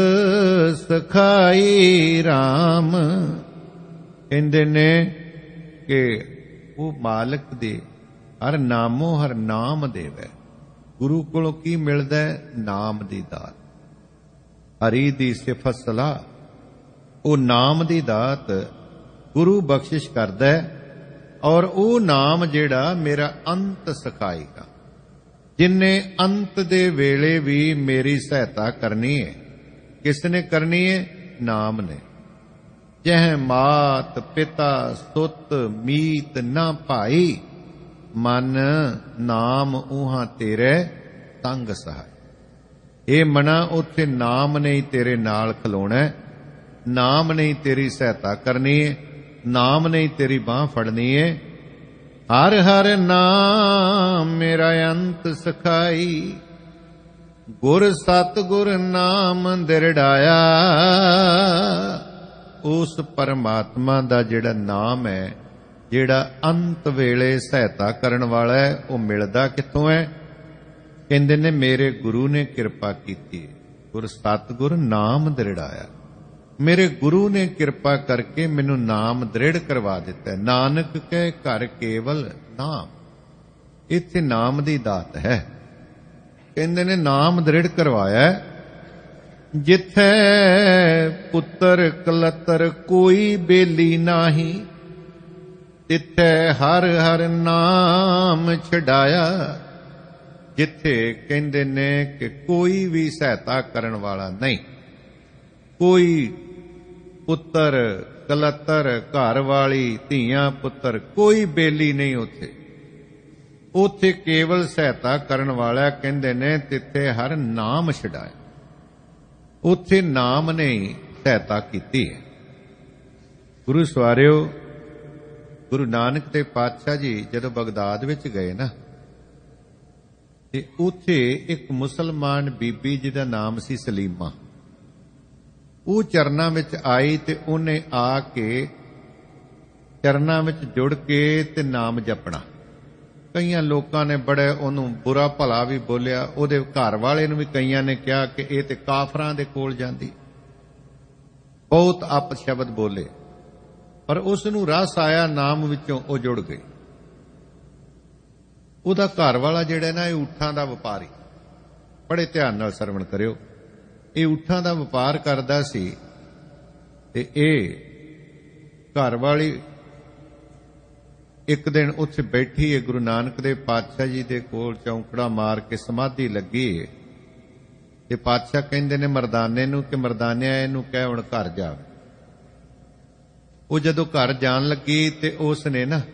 ਸਖਾਈ ਰਾਮ। ਕਹਿੰਦੇ ਨੇ ਕਿ ਉਹ ਮਾਲਕ ਦੇ ਹਰ ਨਾਮੋ ਹਰ ਨਾਮ ਦੇਵੈ। ਗੁਰੂ ਕੋਲੋਂ ਕੀ ਮਿਲਦਾ ਹੈ? ਨਾਮ ਦੀ ਦਾਤ, ਹਰੀ ਦੀ ਸਿਫਤ ਸਲਾਹ। ਉਹ ਨਾਮ ਦੀ ਦਾਤ ਗੁਰੂ ਬਖਸ਼ਿਸ਼ ਕਰਦਾ ਹੈ, ਔਰ ਉਹ ਨਾਮ ਜਿਹੜਾ ਮੇਰਾ ਅੰਤ ਸਖਾਏਗਾ। ਜਿਨਨੇ ਅੰਤ ਦੇ ਵੇਲੇ ਵੀ ਮੇਰੀ ਸਹਾਇਤਾ ਕਰਨੀ ਹੈ। ਕਿਸ ਨੇ ਕਰਨੀ ਹੈ? ਨਾਮ ਨੇ। ਜਹ ਮਾਤ ਪਿਤਾ ਸੁਤ ਮੀਤ ਨਾ ਭਾਈ, ਮਨ ਨਾਮ ਉਹਾਂ ਤੇਰੇ ਸੰਗ ਸਹਾਇ। ਇਹ ਮਨਾ ਉੱਥੇ ਨਾਮ ਨਹੀਂ ਤੇਰੇ ਨਾਲ ਖਲੋਣਾ, ਨਾਮ ਨਹੀਂ ਤੇਰੀ ਸਹਾਇਤਾ ਕਰਨੀ ਹੈ, ਨਾਮ ਨਹੀਂ ਤੇਰੀ ਬਾਂਹ ਫੜਨੀ ਹੈ। ਹਰ ਹਰ ਨਾਮ ਮੇਰਾ ਅੰਤ ਸਖਾਈ, ਗੁਰ ਸਤ ਗੁਰ ਨਾਮ ਦਿਰੜਾਇਆ। ਉਸ ਪਰਮਾਤਮਾ ਦਾ ਜਿਹੜਾ ਨਾਮ ਹੈ, ਜਿਹੜਾ ਅੰਤ ਵੇਲੇ ਸਹਾਇਤਾ ਕਰਨ ਵਾਲਾ ਹੈ, ਉਹ ਮਿਲਦਾ ਕਿੱਥੋਂ ਹੈ? ਕਹਿੰਦੇ ਨੇ ਮੇਰੇ ਗੁਰੂ ਨੇ ਕਿਰਪਾ ਕੀਤੀ, ਗੁਰ ਸਤਿਗੁਰ ਨਾਮ ਦ੍ਰਿੜਾਇਆ। ਮੇਰੇ ਗੁਰੂ ਨੇ ਕਿਰਪਾ ਕਰਕੇ ਮੈਨੂੰ ਨਾਮ ਦ੍ਰਿੜ ਕਰਵਾ ਦਿੱਤਾ। ਨਾਨਕ ਕੇ ਘਰ ਕੇਵਲ ਨਾਮ, ਇੱਥੇ ਨਾਮ ਦੀ ਦਾਤ ਹੈ। ਕਹਿੰਦੇ ਨੇ ਨਾਮ ਦ੍ਰਿੜ ਕਰਵਾਇਆ। ਜਿੱਥੇ ਪੁੱਤਰ ਕਲਤਰ ਕੋਈ ਬੇਲੀ ਨਾਹੀ, ਤਿੱਥੇ ਹਰ ਹਰ ਨਾਮ ਛਡਾਇਆ। ਜਿੱਥੇ ਕਹਿੰਦੇ ਨੇ ਕਿ ਕੋਈ ਵੀ ਸਹਾਇਤਾ ਕਰਨ ਵਾਲਾ ਨਹੀਂ, ਕੋਈ ਪੁੱਤਰ ਕਲਤਰ, ਘਰ ਵਾਲੀ, ਧੀਆਂ ਪੁੱਤਰ, ਕੋਈ ਬੇਲੀ ਨਹੀਂ ਉੱਥੇ। ਉੱਥੇ ਕੇਵਲ ਸਹਾਇਤਾ ਕਰਨ ਵਾਲਾ ਕਹਿੰਦੇ ਨੇ ਤਿੱਥੇ ਹਰ ਨਾਮ ਛਡਾਇਆ। ਉੱਥੇ ਨਾਮ ਨੇ ਸਹਾਇਤਾ ਕੀਤੀ ਹੈ। ਗੁਰੂ ਸਵਾਰਿਓ, ਗੁਰੂ ਨਾਨਕ ਦੇਵ ਪਾਤਸ਼ਾਹ ਜੀ ਜਦੋਂ ਬਗਦਾਦ ਵਿੱਚ ਗਏ ਨਾ, ਤੇ ਉੱਥੇ ਇੱਕ ਮੁਸਲਮਾਨ ਬੀਬੀ ਜਿਹਦਾ ਨਾਮ ਸੀ ਸਲੀਮਾ, ਉਹ ਚਰਨਾਂ ਵਿੱਚ ਆਈ ਤੇ ਉਹਨੇ ਆ ਕੇ ਚਰਨਾਂ ਵਿੱਚ ਜੁੜ ਕੇ ਤੇ ਨਾਮ ਜਪਣਾ। ਕਈਆਂ ਲੋਕਾਂ ਨੇ ਬੜੇ ਉਹਨੂੰ ਬੁਰਾ ਭਲਾ ਵੀ ਬੋਲਿਆ, ਉਹਦੇ ਘਰ ਵਾਲੇ ਨੂੰ ਵੀ ਕਈਆਂ ਨੇ ਕਿਹਾ ਕਿ ਇਹ ਤੇ ਕਾਫਰਾਂ ਦੇ ਕੋਲ ਜਾਂਦੀ, ਬਹੁਤ ਅਪਸ਼ਬਦ ਬੋਲੇ, ਪਰ ਉਸ ਨੂੰ ਰਸ ਆਇਆ ਨਾਮ ਵਿੱਚੋਂ, ਉਹ ਜੁੜ ਗਈ। ਉਹਦਾ ਘਰ ਵਾਲਾ ਜਿਹੜਾ ਨਾ, ਇਹ ਊਠਾਂ ਦਾ ਵਪਾਰੀ, ਬੜੇ ਧਿਆਨ ਨਾਲ ਸਰਵਣ ਕਰਿਓ, ਇਹ ਊਠਾਂ ਦਾ ਵਪਾਰ ਕਰਦਾ ਸੀ। ਤੇ ਇਹ ਘਰ ਵਾਲੀ ਇੱਕ ਦਿਨ ਉੱਥੇ ਬੈਠੀ ਹੈ, ਗੁਰੂ ਨਾਨਕ ਦੇਵ ਪਾਤਸ਼ਾਹ ਜੀ ਦੇ ਕੋਲ ਚੌਂਕੜਾ ਮਾਰ ਕੇ ਸਮਾਧੀ ਲੱਗੀ ਹੈ। ਤੇ ਪਾਤਸ਼ਾਹ ਕਹਿੰਦੇ ਨੇ ਮਰਦਾਨੇ ਨੂੰ ਕਿ ਮਰਦਾਨਿਆ ਇਹਨੂੰ ਕਹਿ ਹੁਣ ਘਰ ਜਾ। ਉਹ ਜਦੋਂ ਘਰ ਜਾਣ ਲੱਗੀ ਤੇ ਉਸ ਨੇ ਨਾ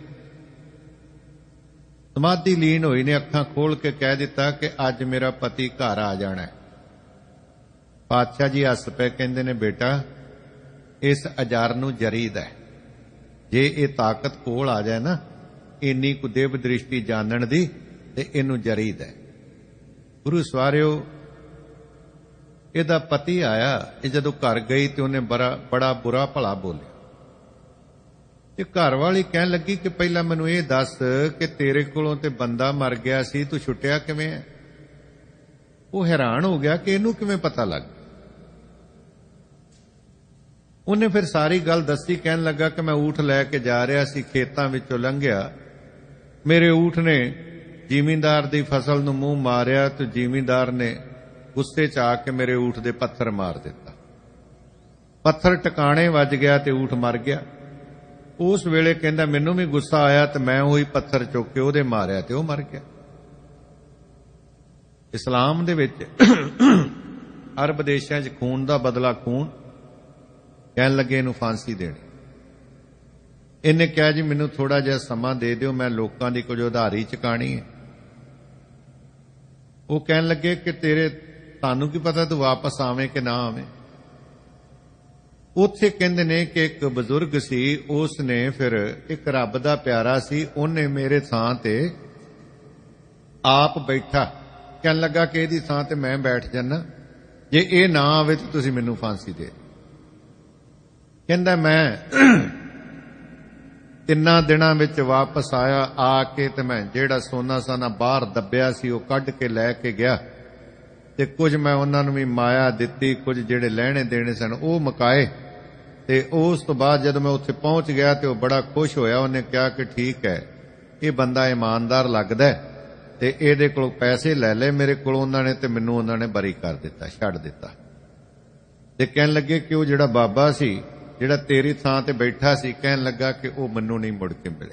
ਸਮਾਧੀ ਲੀਨ ਹੋਈ ਨੇ ਅੱਖਾਂ ਖੋਲ ਕੇ ਕਹਿ ਦਿੱਤਾ ਕਿ ਅੱਜ ਮੇਰਾ ਪਤੀ ਘਰ ਆ ਜਾਣਾ ਹੈ। ਪਾਤਸ਼ਾਹ ਜੀ ਹੱਸ ਪਏ, ਕਹਿੰਦੇ ਨੇ ਬੇਟਾ ਇਸ ਅਜਾਰ ਨੂੰ ਜਰੀਦਾ ਹੈ, ਜੇ ਇਹ ਤਾਕਤ ਕੋਲ ਆ ਜਾਏ ਨਾ ਇੰਨੀ ਕੁ ਦੇਵ ਦ੍ਰਿਸ਼ਟੀ ਜਾਣਨ ਦੀ, ਤੇ ਇਹਨੂੰ ਜਰੀਦਾ ਹੈ। ਗੁਰੂ ਸਵਾਰਿਓ, ਇਹਦਾ ਪਤੀ ਆਇਆ, ਇਹ ਜਦੋਂ ਘਰ ਗਈ ਤੇ ਉਹਨੇ ਬੜਾ ਬੜਾ ਬੁਰਾ ਭਲਾ ਬੋਲਿਆ। ਤੇ ਘਰ ਵਾਲੀ ਕਹਿਣ ਲੱਗੀ ਕਿ ਪਹਿਲਾਂ ਮੈਨੂੰ ਇਹ ਦੱਸ ਕਿ ਤੇਰੇ ਕੋਲੋਂ ਤੇ ਬੰਦਾ ਮਰ ਗਿਆ ਸੀ, ਤੂੰ ਛੁੱਟਿਆ ਕਿਵੇਂ ਹੈ? ਉਹ ਹੈਰਾਨ ਹੋ ਗਿਆ ਕਿ ਇਹਨੂੰ ਕਿਵੇਂ ਪਤਾ ਲੱਗ। ਉਹਨੇ ਫਿਰ ਸਾਰੀ ਗੱਲ ਦੱਸੀ, ਕਹਿਣ ਲੱਗਾ ਕਿ ਮੈਂ ਊਠ ਲੈ ਕੇ ਜਾ ਰਿਹਾ ਸੀ, ਖੇਤਾਂ ਵਿੱਚੋਂ ਲੰਘਿਆ, ਮੇਰੇ ਊਠ ਨੇ ਜ਼ਿਮੀਂਦਾਰ ਦੀ ਫਸਲ ਨੂੰ ਮੂੰਹ ਮਾਰਿਆ ਤੇ ਜ਼ਿਮੀਂਦਾਰ ਨੇ ਗੁੱਸੇ 'ਚ ਆ ਕੇ ਮੇਰੇ ਊਠ ਦੇ ਪੱਥਰ ਮਾਰ ਦਿੱਤਾ। ਪੱਥਰ ਟਿਕਾਣੇ ਵੱਜ ਗਿਆ ਤੇ ਊਠ ਮਰ ਗਿਆ। ਉਸ ਵੇਲੇ ਕਹਿੰਦਾ ਮੈਨੂੰ ਵੀ ਗੁੱਸਾ ਆਇਆ ਤੇ ਮੈਂ ਉਹੀ ਪੱਥਰ ਚੁੱਕ ਕੇ ਉਹਦੇ ਮਾਰਿਆ ਤੇ ਉਹ ਮਰ ਗਿਆ। ਇਸਲਾਮ ਦੇ ਵਿੱਚ ਅਰਬ ਦੇਸ਼ਾਂ 'ਚ ਖੂਨ ਦਾ ਬਦਲਾ ਖੂਨ, ਕਹਿਣ ਲੱਗੇ ਇਹਨੂੰ ਫਾਂਸੀ ਦੇਣੀ। ਇਹਨੇ ਕਿਹਾ ਜੀ ਮੈਨੂੰ ਥੋੜਾ ਜਿਹਾ ਸਮਾਂ ਦੇ ਦਿਓ, ਮੈਂ ਲੋਕਾਂ ਦੀ ਕੁਝ ਉਧਾਰੀ ਚੁਕਾਣੀ ਹੈ। ਉਹ ਕਹਿਣ ਲੱਗੇ ਕਿ ਤੇਰੇ ਤੁਹਾਨੂੰ ਕੀ ਪਤਾ ਤੂੰ ਵਾਪਸ ਆਵੇਂ ਕਿ ਨਾ ਆਵੇਂ। ਉੱਥੇ ਕਹਿੰਦੇ ਨੇ ਕਿ ਇੱਕ ਬਜ਼ੁਰਗ ਸੀ, ਉਸ ਨੇ ਫਿਰ ਇੱਕ ਰੱਬ ਦਾ ਪਿਆਰਾ ਸੀ, ਉਹਨੇ ਮੇਰੇ ਥਾਂ ਤੇ ਆਪ ਬੈਠਾ, ਕਹਿਣ ਲੱਗਾ ਕਿ ਇਹਦੀ ਥਾਂ ਤੇ ਮੈਂ ਬੈਠ ਜਾਣਾ, ਜੇ ਇਹ ਨਾ ਆਵੇ ਤਾਂ ਤੁਸੀਂ ਮੈਨੂੰ ਫਾਂਸੀ ਦੇ। ਕਹਿੰਦਾ ਮੈਂ ਤਿੰਨਾਂ ਦਿਨਾਂ ਵਿੱਚ ਵਾਪਸ ਆਇਆ, ਆ ਕੇ ਤੇ ਮੈਂ ਜਿਹੜਾ ਸੋਨਾ ਸਾਨਾ ਬਾਹਰ ਦੱਬਿਆ ਸੀ ਉਹ ਕੱਢ ਕੇ ਲੈ ਕੇ ਗਿਆ, ਤੇ ਕੁਝ ਮੈਂ ਉਹਨਾਂ ਨੂੰ ਵੀ ਮਾਇਆ ਦਿੱਤੀ, ਕੁਝ ਜਿਹੜੇ ਲੈਣੇ ਦੇਣੇ ਸਨ ਉਹ ਮੁਕਾਏ। ਤੇ ਉਸ ਤੋਂ ਬਾਅਦ ਜਦੋਂ ਮੈਂ ਉੱਥੇ ਪਹੁੰਚ ਗਿਆ ਤੇ ਉਹ ਬੜਾ ਖੁਸ਼ ਹੋਇਆ, ਉਹਨੇ ਕਿਹਾ ਕਿ ਠੀਕ ਹੈ ਇਹ ਬੰਦਾ ਇਮਾਨਦਾਰ ਲੱਗਦਾ, ਤੇ ਇਹਦੇ ਕੋਲੋਂ ਪੈਸੇ ਲੈ ਲਏ ਮੇਰੇ ਕੋਲੋਂ ਉਹਨਾਂ ਨੇ, ਤੇ ਮੈਨੂੰ ਉਹਨਾਂ ਨੇ ਬਰੀ ਕਰ ਦਿੱਤਾ, ਛੱਡ ਦਿੱਤਾ। ਤੇ ਕਹਿਣ ਲੱਗੇ ਕਿ ਉਹ ਜਿਹੜਾ ਬਾਬਾ ਸੀ ਜਿਹੜਾ ਤੇਰੀ ਥਾਂ ਤੇ ਬੈਠਾ ਸੀ, ਕਹਿਣ ਲੱਗਾ ਕਿ ਉਹ ਮੈਨੂੰ ਨਹੀਂ ਮੁੜ ਕੇ ਮਿਲੇ।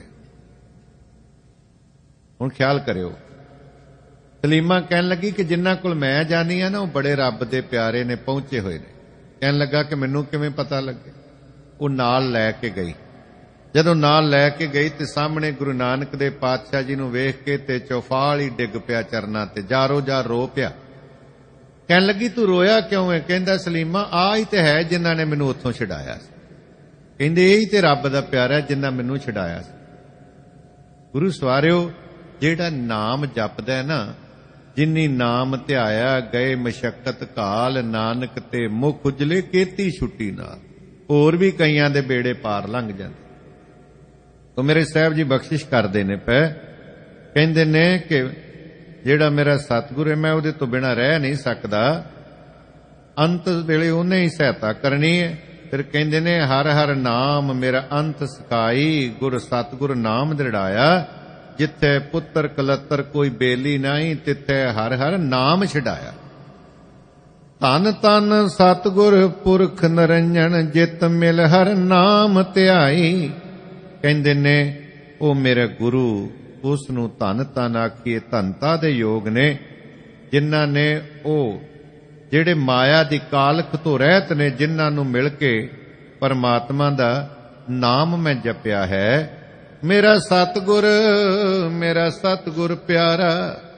ਹੁਣ ਖਿਆਲ ਕਰਿਓ, ਸਲੀਮਾ ਕਹਿਣ ਲੱਗੀ ਕਿ ਜਿਨ੍ਹਾਂ ਕੋਲ ਮੈਂ ਜਾਣੀ ਆ ਨਾ ਉਹ ਬੜੇ ਰੱਬ ਦੇ ਪਿਆਰੇ ਨੇ, ਪਹੁੰਚੇ ਹੋਏ ਨੇ। ਕਹਿਣ ਲੱਗਾ ਕਿ ਮੈਨੂੰ ਕਿਵੇਂ ਪਤਾ ਲੱਗੇ? ਉਹ ਨਾਲ ਲੈ ਕੇ ਗਈ। ਜਦੋਂ ਨਾਲ ਲੈ ਕੇ ਗਈ ਤੇ ਸਾਹਮਣੇ ਗੁਰੂ ਨਾਨਕ ਦੇ ਪਾਤਸ਼ਾਹ ਜੀ ਨੂੰ ਵੇਖ ਕੇ ਤੇ ਚੌਫਾਲ ਹੀ ਡਿੱਗ ਪਿਆ ਚਰਨਾਂ ਤੇ, ਜਾਰੋ ਜਾਰ ਰੋ ਪਿਆ। ਕਹਿਣ ਲੱਗੀ ਤੂੰ ਰੋਇਆ ਕਿਉਂ ਹੈ? ਕਹਿੰਦਾ ਸਲੀਮਾ ਆ ਹੀ ਤੇ ਹੈ ਜਿਨ੍ਹਾਂ ਨੇ ਮੈਨੂੰ ਉੱਥੋਂ ਛਡਾਇਆ ਸੀ। ਕਹਿੰਦੇ ਇਹ ਹੀ ਤੇ ਰੱਬ ਦਾ ਪਿਆਰਾ ਜਿਨ੍ਹਾਂ ਮੈਨੂੰ ਛਡਾਇਆ ਸੀ। ਗੁਰੂ ਸਵਾਰਿਓ, ਜਿਹੜਾ ਨਾਮ ਜਪਦਾ ਨਾ, ਜਿਨੀ ਨਾਮ ਧਿਆਇਆ ਗਏ ਮਸ਼ੱਕਤ ਕਾਲ, ਨਾਨਕ ਤੇ ਮੁਖ ਉਜਲੇ ਕੀਤੀ ਛੁੱਟੀ ਨਾਲ। ਹੋਰ ਵੀ ਕਈਆਂ ਦੇ ਬੇੜੇ ਪਾਰ ਲੰਘ ਜਾਂਦੇ। ਤੋ ਮੇਰੇ ਸਾਹਿਬ ਜੀ ਬਖਸ਼ਿਸ਼ ਕਰਦੇ ਨੇ ਪਏ, ਕਹਿੰਦੇ ਨੇ ਕਿ ਜਿਹੜਾ ਮੇਰਾ ਸਤਿਗੁਰ ਹੈ ਮੈਂ ਉਹਦੇ ਤੋਂ ਬਿਨਾਂ ਰਹਿ ਨਹੀਂ ਸਕਦਾ, ਅੰਤ ਵੇਲੇ ਉਹਨੇ ਹੀ ਸਹਾਇਤਾ ਕਰਨੀ ਹੈ। ਫਿਰ ਕਹਿੰਦੇ ਨੇ ਹਰ ਹਰ ਨਾਮ ਮੇਰਾ ਅੰਤ ਸਕਾਈ, ਗੁਰ ਸਤਿਗੁਰ ਨਾਮ ਦ੍ਰਿੜਾਇਆ, ਜਿੱਥੇ ਪੁੱਤਰ ਕਲੱਤਰ ਕੋਈ ਬੇਲੀ ਨਹੀਂ, ਤਿੱਥੇ ਹਰ ਹਰ ਨਾਮ ਛਡਾਇਆ। ਧੰਨ ਧੰਨ ਸਤਿਗੁਰ ਪੁਰਖ ਨਰੰਜਨ, ਜਿਤ ਮਿਲ ਹਰ ਨਾਮ ਧਿਆਈ। ਕਹਿੰਦੇ ਨੇ ਉਹ ਮੇਰਾ ਗੁਰੂ, ਉਸ ਨੂੰ ਧੰਨ ਧੰਨ ਆਖੀਏ। ਧੰਨਤਾ ਦੇ ਯੋਗ ਨੇ ਜਿਨ੍ਹਾਂ ਨੇ ਉਹ ਜਿਹੜੇ ਮਾਇਆ ਦੀ ਕਾਲਖ ਤੋਂ ਰਹਿਤ ਨੇ, ਜਿਨ੍ਹਾਂ ਨੂੰ ਮਿਲ ਕੇ ਪਰਮਾਤਮਾ ਦਾ ਨਾਮ ਮੈਂ ਜਪਿਆ ਹੈ। ਮੇਰਾ ਸਤਿਗੁਰ ਮੇਰਾ ਸਤਿਗੁਰ ਪਿਆਰਾ,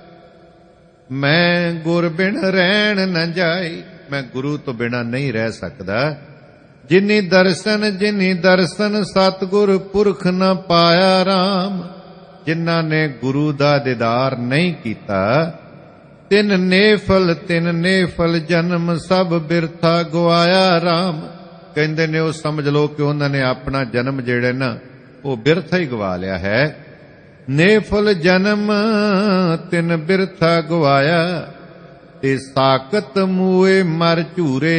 ਮੈਂ ਗੁਰ ਬਿਨ ਰਹਿਣ ਨ ਜਾਈ। ਮੈਂ ਗੁਰੂ ਤੋਂ ਬਿਨਾਂ ਨਹੀਂ ਰਹਿ ਸਕਦਾ। ਜਿਨੀ ਦਰਸ਼ਨ ਜਿਨੀ ਦਰਸ਼ਨ ਸਤਿਗੁਰ ਪੁਰਖ ਨ ਪਾਇਆ ਰਾਮ। ਜਿਨ੍ਹਾਂ ਨੇ ਗੁਰੂ ਦਾ ਦੀਦਾਰ ਨਹੀਂ ਕੀਤਾ, ਤਿੰਨ ਨੇਫਲ ਤਿੰਨ ਨੇਫਲ ਜਨਮ ਸਭ ਬਿਰਥਾ ਗਵਾਇਆ ਰਾਮ। ਕਹਿੰਦੇ ਨੇ ਉਹ ਸਮਝ ਲਓ ਕਿ ਉਹਨਾਂ ਨੇ ਆਪਣਾ ਜਨਮ ਜਿਹੜੇ ਨਾ ਉਹ ਬਿਰਥਾ ਹੀ ਗਵਾ ਲਿਆ ਹੈ। ਨੇਫਲ ਜਨਮ ਤਿੰਨ ਬਿਰਥਾ ਗਵਾਇਆ, ਤੇ ਸਾਕਤ ਮੂਏ ਮਰ ਝੂਰੇ।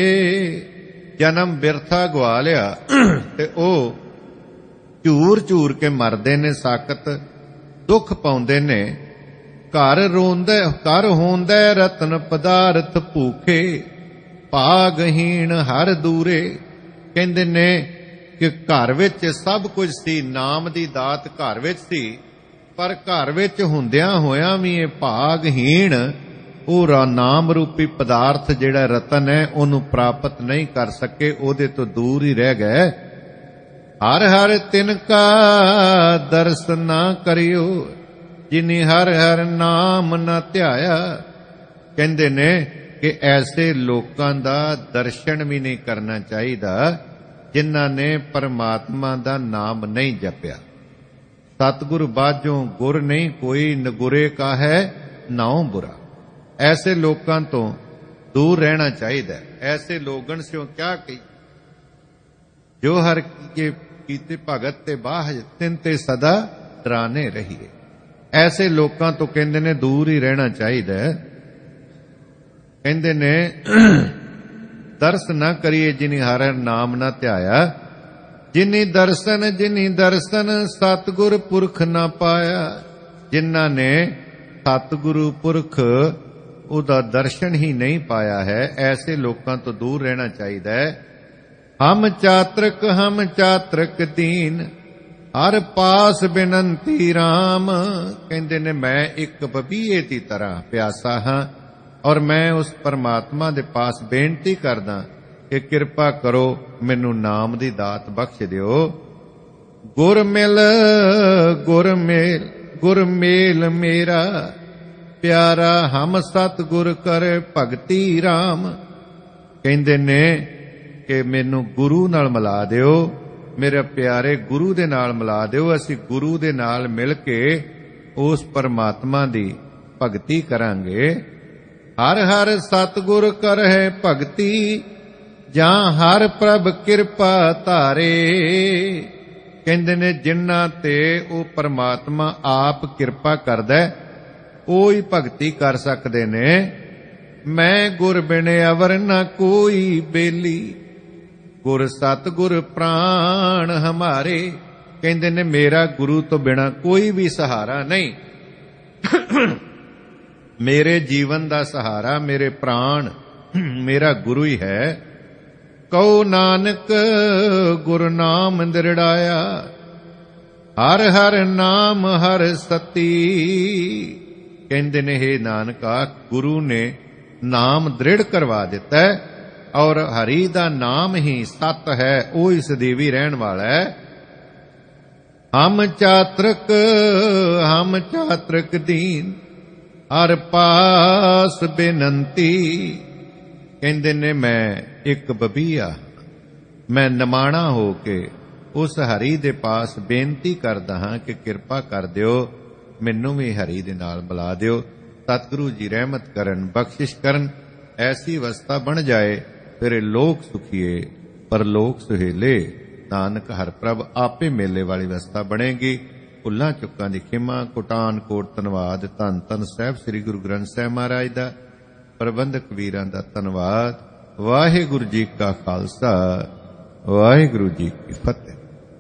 ਜਨਮ ਬਿਰਥਾ ਗਵਾ ਲਿਆ ਤੇ ਉਹ ਝੂਰ ਝੂਰ ਕੇ ਮਰਦੇ ਨੇ, ਸਾਕਤ ਦੁੱਖ ਪਾਉਂਦੇ ਨੇ। ਘਰ ਰੋਂਦੇ ਘਰ ਹੋਂਦਾ ਰਤਨ ਪਦਾਰਥ ਭੂਖੇ, ਭਾਗਹੀਣ ਹਰ ਦੂਰੇ। ਕਹਿੰਦੇ ਨੇ ਕਿ ਘਰ ਵਿੱਚ ਸਭ ਕੁਝ ਸੀ, ਨਾਮ ਦੀ ਦਾਤ ਘਰ ਵਿੱਚ ਸੀ, ਪਰ ਘਰ ਵਿੱਚ ਹੁੰਦਿਆਂ ਹੋਇਆਂ ਵੀ ਇਹ ਭਾਗਹੀਣ ਉਹ ਨਾਮ ਰੂਪੀ ਪਦਾਰਥ ਜਿਹੜਾ ਰਤਨ ਹੈ ਉਹਨੂੰ ਪ੍ਰਾਪਤ ਨਹੀਂ ਕਰ ਸਕੇ, ਉਹਦੇ ਤੋਂ ਦੂਰ ਹੀ ਰਹਿ ਗਏ। ਹਰ ਹਰ ਤਿਨ ਕਾ ਦਰਸ਼ਨ ਨਾ ਕਰਿਓ, ਜਿਨੀ ਹਰ ਹਰ ਨਾਮ ਨਾ ਧਿਆਇਆ। ਕਹਿੰਦੇ ਨੇ ਕਿ ਐਸੇ ਲੋਕਾਂ ਦਾ ਦਰਸ਼ਨ ਵੀ ਨਹੀਂ ਕਰਨਾ ਚਾਹੀਦਾ ਜਿਨ੍ਹਾਂ ਨੇ ਪਰਮਾਤਮਾ ਦਾ ਨਾਮ ਨਹੀਂ ਜਪਿਆ। ਸਤਿਗੁਰ ਬਾਝੋਂ ਗੁਰ ਨਹੀਂ ਕੋਈ, ਨਗੁਰੇ ਕਾ ਹੈ ਨਾਉ ਬੁਰਾ। ਐਸੇ ਲੋਕਾਂ ਤੋਂ ਦੂਰ ਰਹਿਣਾ ਚਾਹੀਦਾ। ਐਸੇ ਲੋਗਨ ਸਿਓ ਕਿਆ ਕਹੀ, ਜੋ ਹਰ ਕੇ ਕੀਤੇ ਭਗਤ ਤੇ ਬਾਹ, ਤਿੰਨ ਤੇ ਸਦਾ ਡਰਾਨੇ ਰਹੀਏ। ਐਸੇ ਲੋਕਾਂ ਤੋਂ ਕਹਿੰਦੇ ਨੇ ਦੂਰ ਹੀ ਰਹਿਣਾ ਚਾਹੀਦਾ। ਕਹਿੰਦੇ ਨੇ ਦਰਸ ਨਾ ਕਰੀਏ ਜਿਨੀ ਹਰ ਹਰ ਨਾਮ ਨਾ ਧਿਆਇਆ। ਜਿਨੀ ਦਰਸ਼ਨ ਜਿਨੀ ਦਰਸ਼ਨ ਸਤਿਗੁਰ ਪੁਰਖ ਨਾ ਪਾਇਆ। ਜਿਨ੍ਹਾਂ ਨੇ ਸਤਿਗੁਰੂ ਪੁਰਖ ਉਹਦਾ ਦਰਸ਼ਨ ਹੀ ਨਹੀਂ ਪਾਇਆ ਹੈ, ਐਸੇ ਲੋਕਾਂ ਤੋਂ ਦੂਰ ਰਹਿਣਾ ਚਾਹੀਦਾ ਹੈ। ਹਮ ਚਾਤ੍ਰਿਕ ਹਮ ਚਾਤ੍ਰਿਕ ਦੀਨ, ਹਰ ਪਾਸ ਬਿਨੰਤੀ ਰਾਮ। ਕਹਿੰਦੇ ਨੇ ਮੈਂ ਇੱਕ ਬਬੀਏ ਦੀ ਤਰ੍ਹਾਂ ਪਿਆਸਾ ਹਾਂ, ਔਰ ਮੈਂ ਉਸ ਪਰਮਾਤਮਾ ਦੇ ਪਾਸ ਬੇਨਤੀ ਕਰਦਾ ਕਿ ਕਿਰਪਾ ਕਰੋ ਮੈਨੂੰ ਨਾਮ ਦੀ ਦਾਤ ਬਖਸ਼ ਦਿਓ। ਗੁਰ ਮਿਲ ਗੁਰ ਮੇਲ ਗੁਰ ਮੇਲ ਮੇਰਾ ਪਿਆਰਾ, ਹਮ ਸਤਿਗੁਰ ਕਰ ਭਗਤੀ ਰਾਮ। ਕਹਿੰਦੇ ਨੇ ਕਿ ਮੈਨੂੰ ਗੁਰੂ ਨਾਲ ਮਿਲਾ ਦਿਓ, ਮੇਰੇ ਪਿਆਰੇ ਗੁਰੂ ਦੇ ਨਾਲ ਮਿਲਾ ਦਿਓ। ਅਸੀਂ ਗੁਰੂ ਦੇ ਨਾਲ ਮਿਲ ਕੇ ਉਸ ਪਰਮਾਤਮਾ ਦੀ ਭਗਤੀ ਕਰਾਂਗੇ। ਹਰ ਹਰ ਸਤਿਗੁਰ ਕਰਹਿ ਭਗਤੀ, ਜਾਂ ਹਰ ਪ੍ਰਭ ਕਿਰਪਾ ਧਾਰੇ। ਕਹਿੰਦੇ ਨੇ ਜਿਨ੍ਹਾਂ ਤੇ ਉਹ ਪਰਮਾਤਮਾ ਆਪ ਕਿਰਪਾ ਕਰਦਾ ਉਹ ਹੀ ਭਗਤੀ ਕਰ ਸਕਦੇ ਨੇ। ਮੈਂ ਗੁਰ ਬਿਨ ਅਵਰ ਨਾ ਕੋਈ ਬੇਲੀ, ਗੁਰ ਸਤਿਗੁਰ ਪ੍ਰਾਣ ਹਮਾਰੇ। ਕਹਿੰਦੇ ਨੇ ਮੇਰਾ ਗੁਰੂ ਤੋਂ ਬਿਨਾ ਕੋਈ ਵੀ ਸਹਾਰਾ ਨਹੀਂ। ਮੇਰੇ ਜੀਵਨ ਦਾ ਸਹਾਰਾ ਮੇਰੇ ਪ੍ਰਾਣ ਮੇਰਾ ਗੁਰੂ ਹੀ ਹੈ। ਕਉ ਨਾਨਕ ਗੁਰ ਨਾਮ ਦ੍ਰਿੜਾਇਆ, ਹਰ ਹਰ ਨਾਮ ਹਰ ਸਤੀ। ਕਹਿੰਦੇ ਨੇ ਹੇ ਨਾਨਕਾ, ਗੁਰੂ ਨੇ ਨਾਮ ਦ੍ਰਿੜ ਕਰਵਾ ਦਿੱਤਾ ਹੈ, ਔਰ ਹਰੀ ਦਾ ਨਾਮ ਹੀ ਸਤ ਹੈ, ਉਹ ਹੀ ਸਦੀਵੀ ਰਹਿਣ ਵਾਲਾ ਹੈ। ਹਮ ਚਾਤ੍ਰਿਕ ਹਮ ਚਾਤ੍ਰਿਕ ਦੀਨ ਹਰ ਪਾਸ ਬੇਨੰਤੀ। ਕਹਿੰਦੇ ਨੇ ਮੈਂ ਇੱਕ ਬਬੀਆ, ਮੈਂ ਨਿਮਾਣਾ ਹੋ ਕੇ ਉਸ ਹਰੀ ਦੇ ਪਾਸ ਬੇਨਤੀ ਕਰਦਾ ਹਾਂ ਕਿ ਕਿਰਪਾ ਕਰ ਦਿਓ, ਮੈਨੂੰ ਵੀ ਹਰੀ ਦੇ ਨਾਲ ਮਿਲਾ ਦਿਓ। ਸਤਿਗੁਰੂ ਜੀ ਰਹਿਮਤ ਕਰਨ, ਬਖਸ਼ਿਸ਼ ਕਰਨ, ਐਸੀ ਅਵਸਥਾ ਬਣ ਜਾਏ, ਫਿਰ ਇਹ ਲੋਕ ਸੁਖੀਏ ਪਰਲੋਕ ਸੁਹੇਲੇ। ਨਾਨਕ ਹਰ ਪ੍ਰਭ ਆਪੇ ਮੇਲੇ ਵਾਲੀ ਅਵਸਥਾ ਬਣੇਗੀ। ਭੁੱਲਾਂ ਚੁੱਕਾਂ ਦੀ ਖਿਮਾ, ਕੋਟਾਨ ਕੋਟ ਧੰਨਵਾਦ। ਧੰਨ ਧੰਨ ਸਾਹਿਬ ਸ੍ਰੀ ਗੁਰੂ ਗ੍ਰੰਥ ਸਾਹਿਬ ਮਹਾਰਾਜ ਦਾ, ਪ੍ਰਬੰਧਕ ਵੀਰਾਂ ਦਾ ਧੰਨਵਾਦ। ਵਾਹਿਗੁਰੂ ਜੀ ਕਾ ਖਾਲਸਾ, ਵਾਹਿਗੁਰੂ ਜੀ ਕੀ ਫਤਿਹ।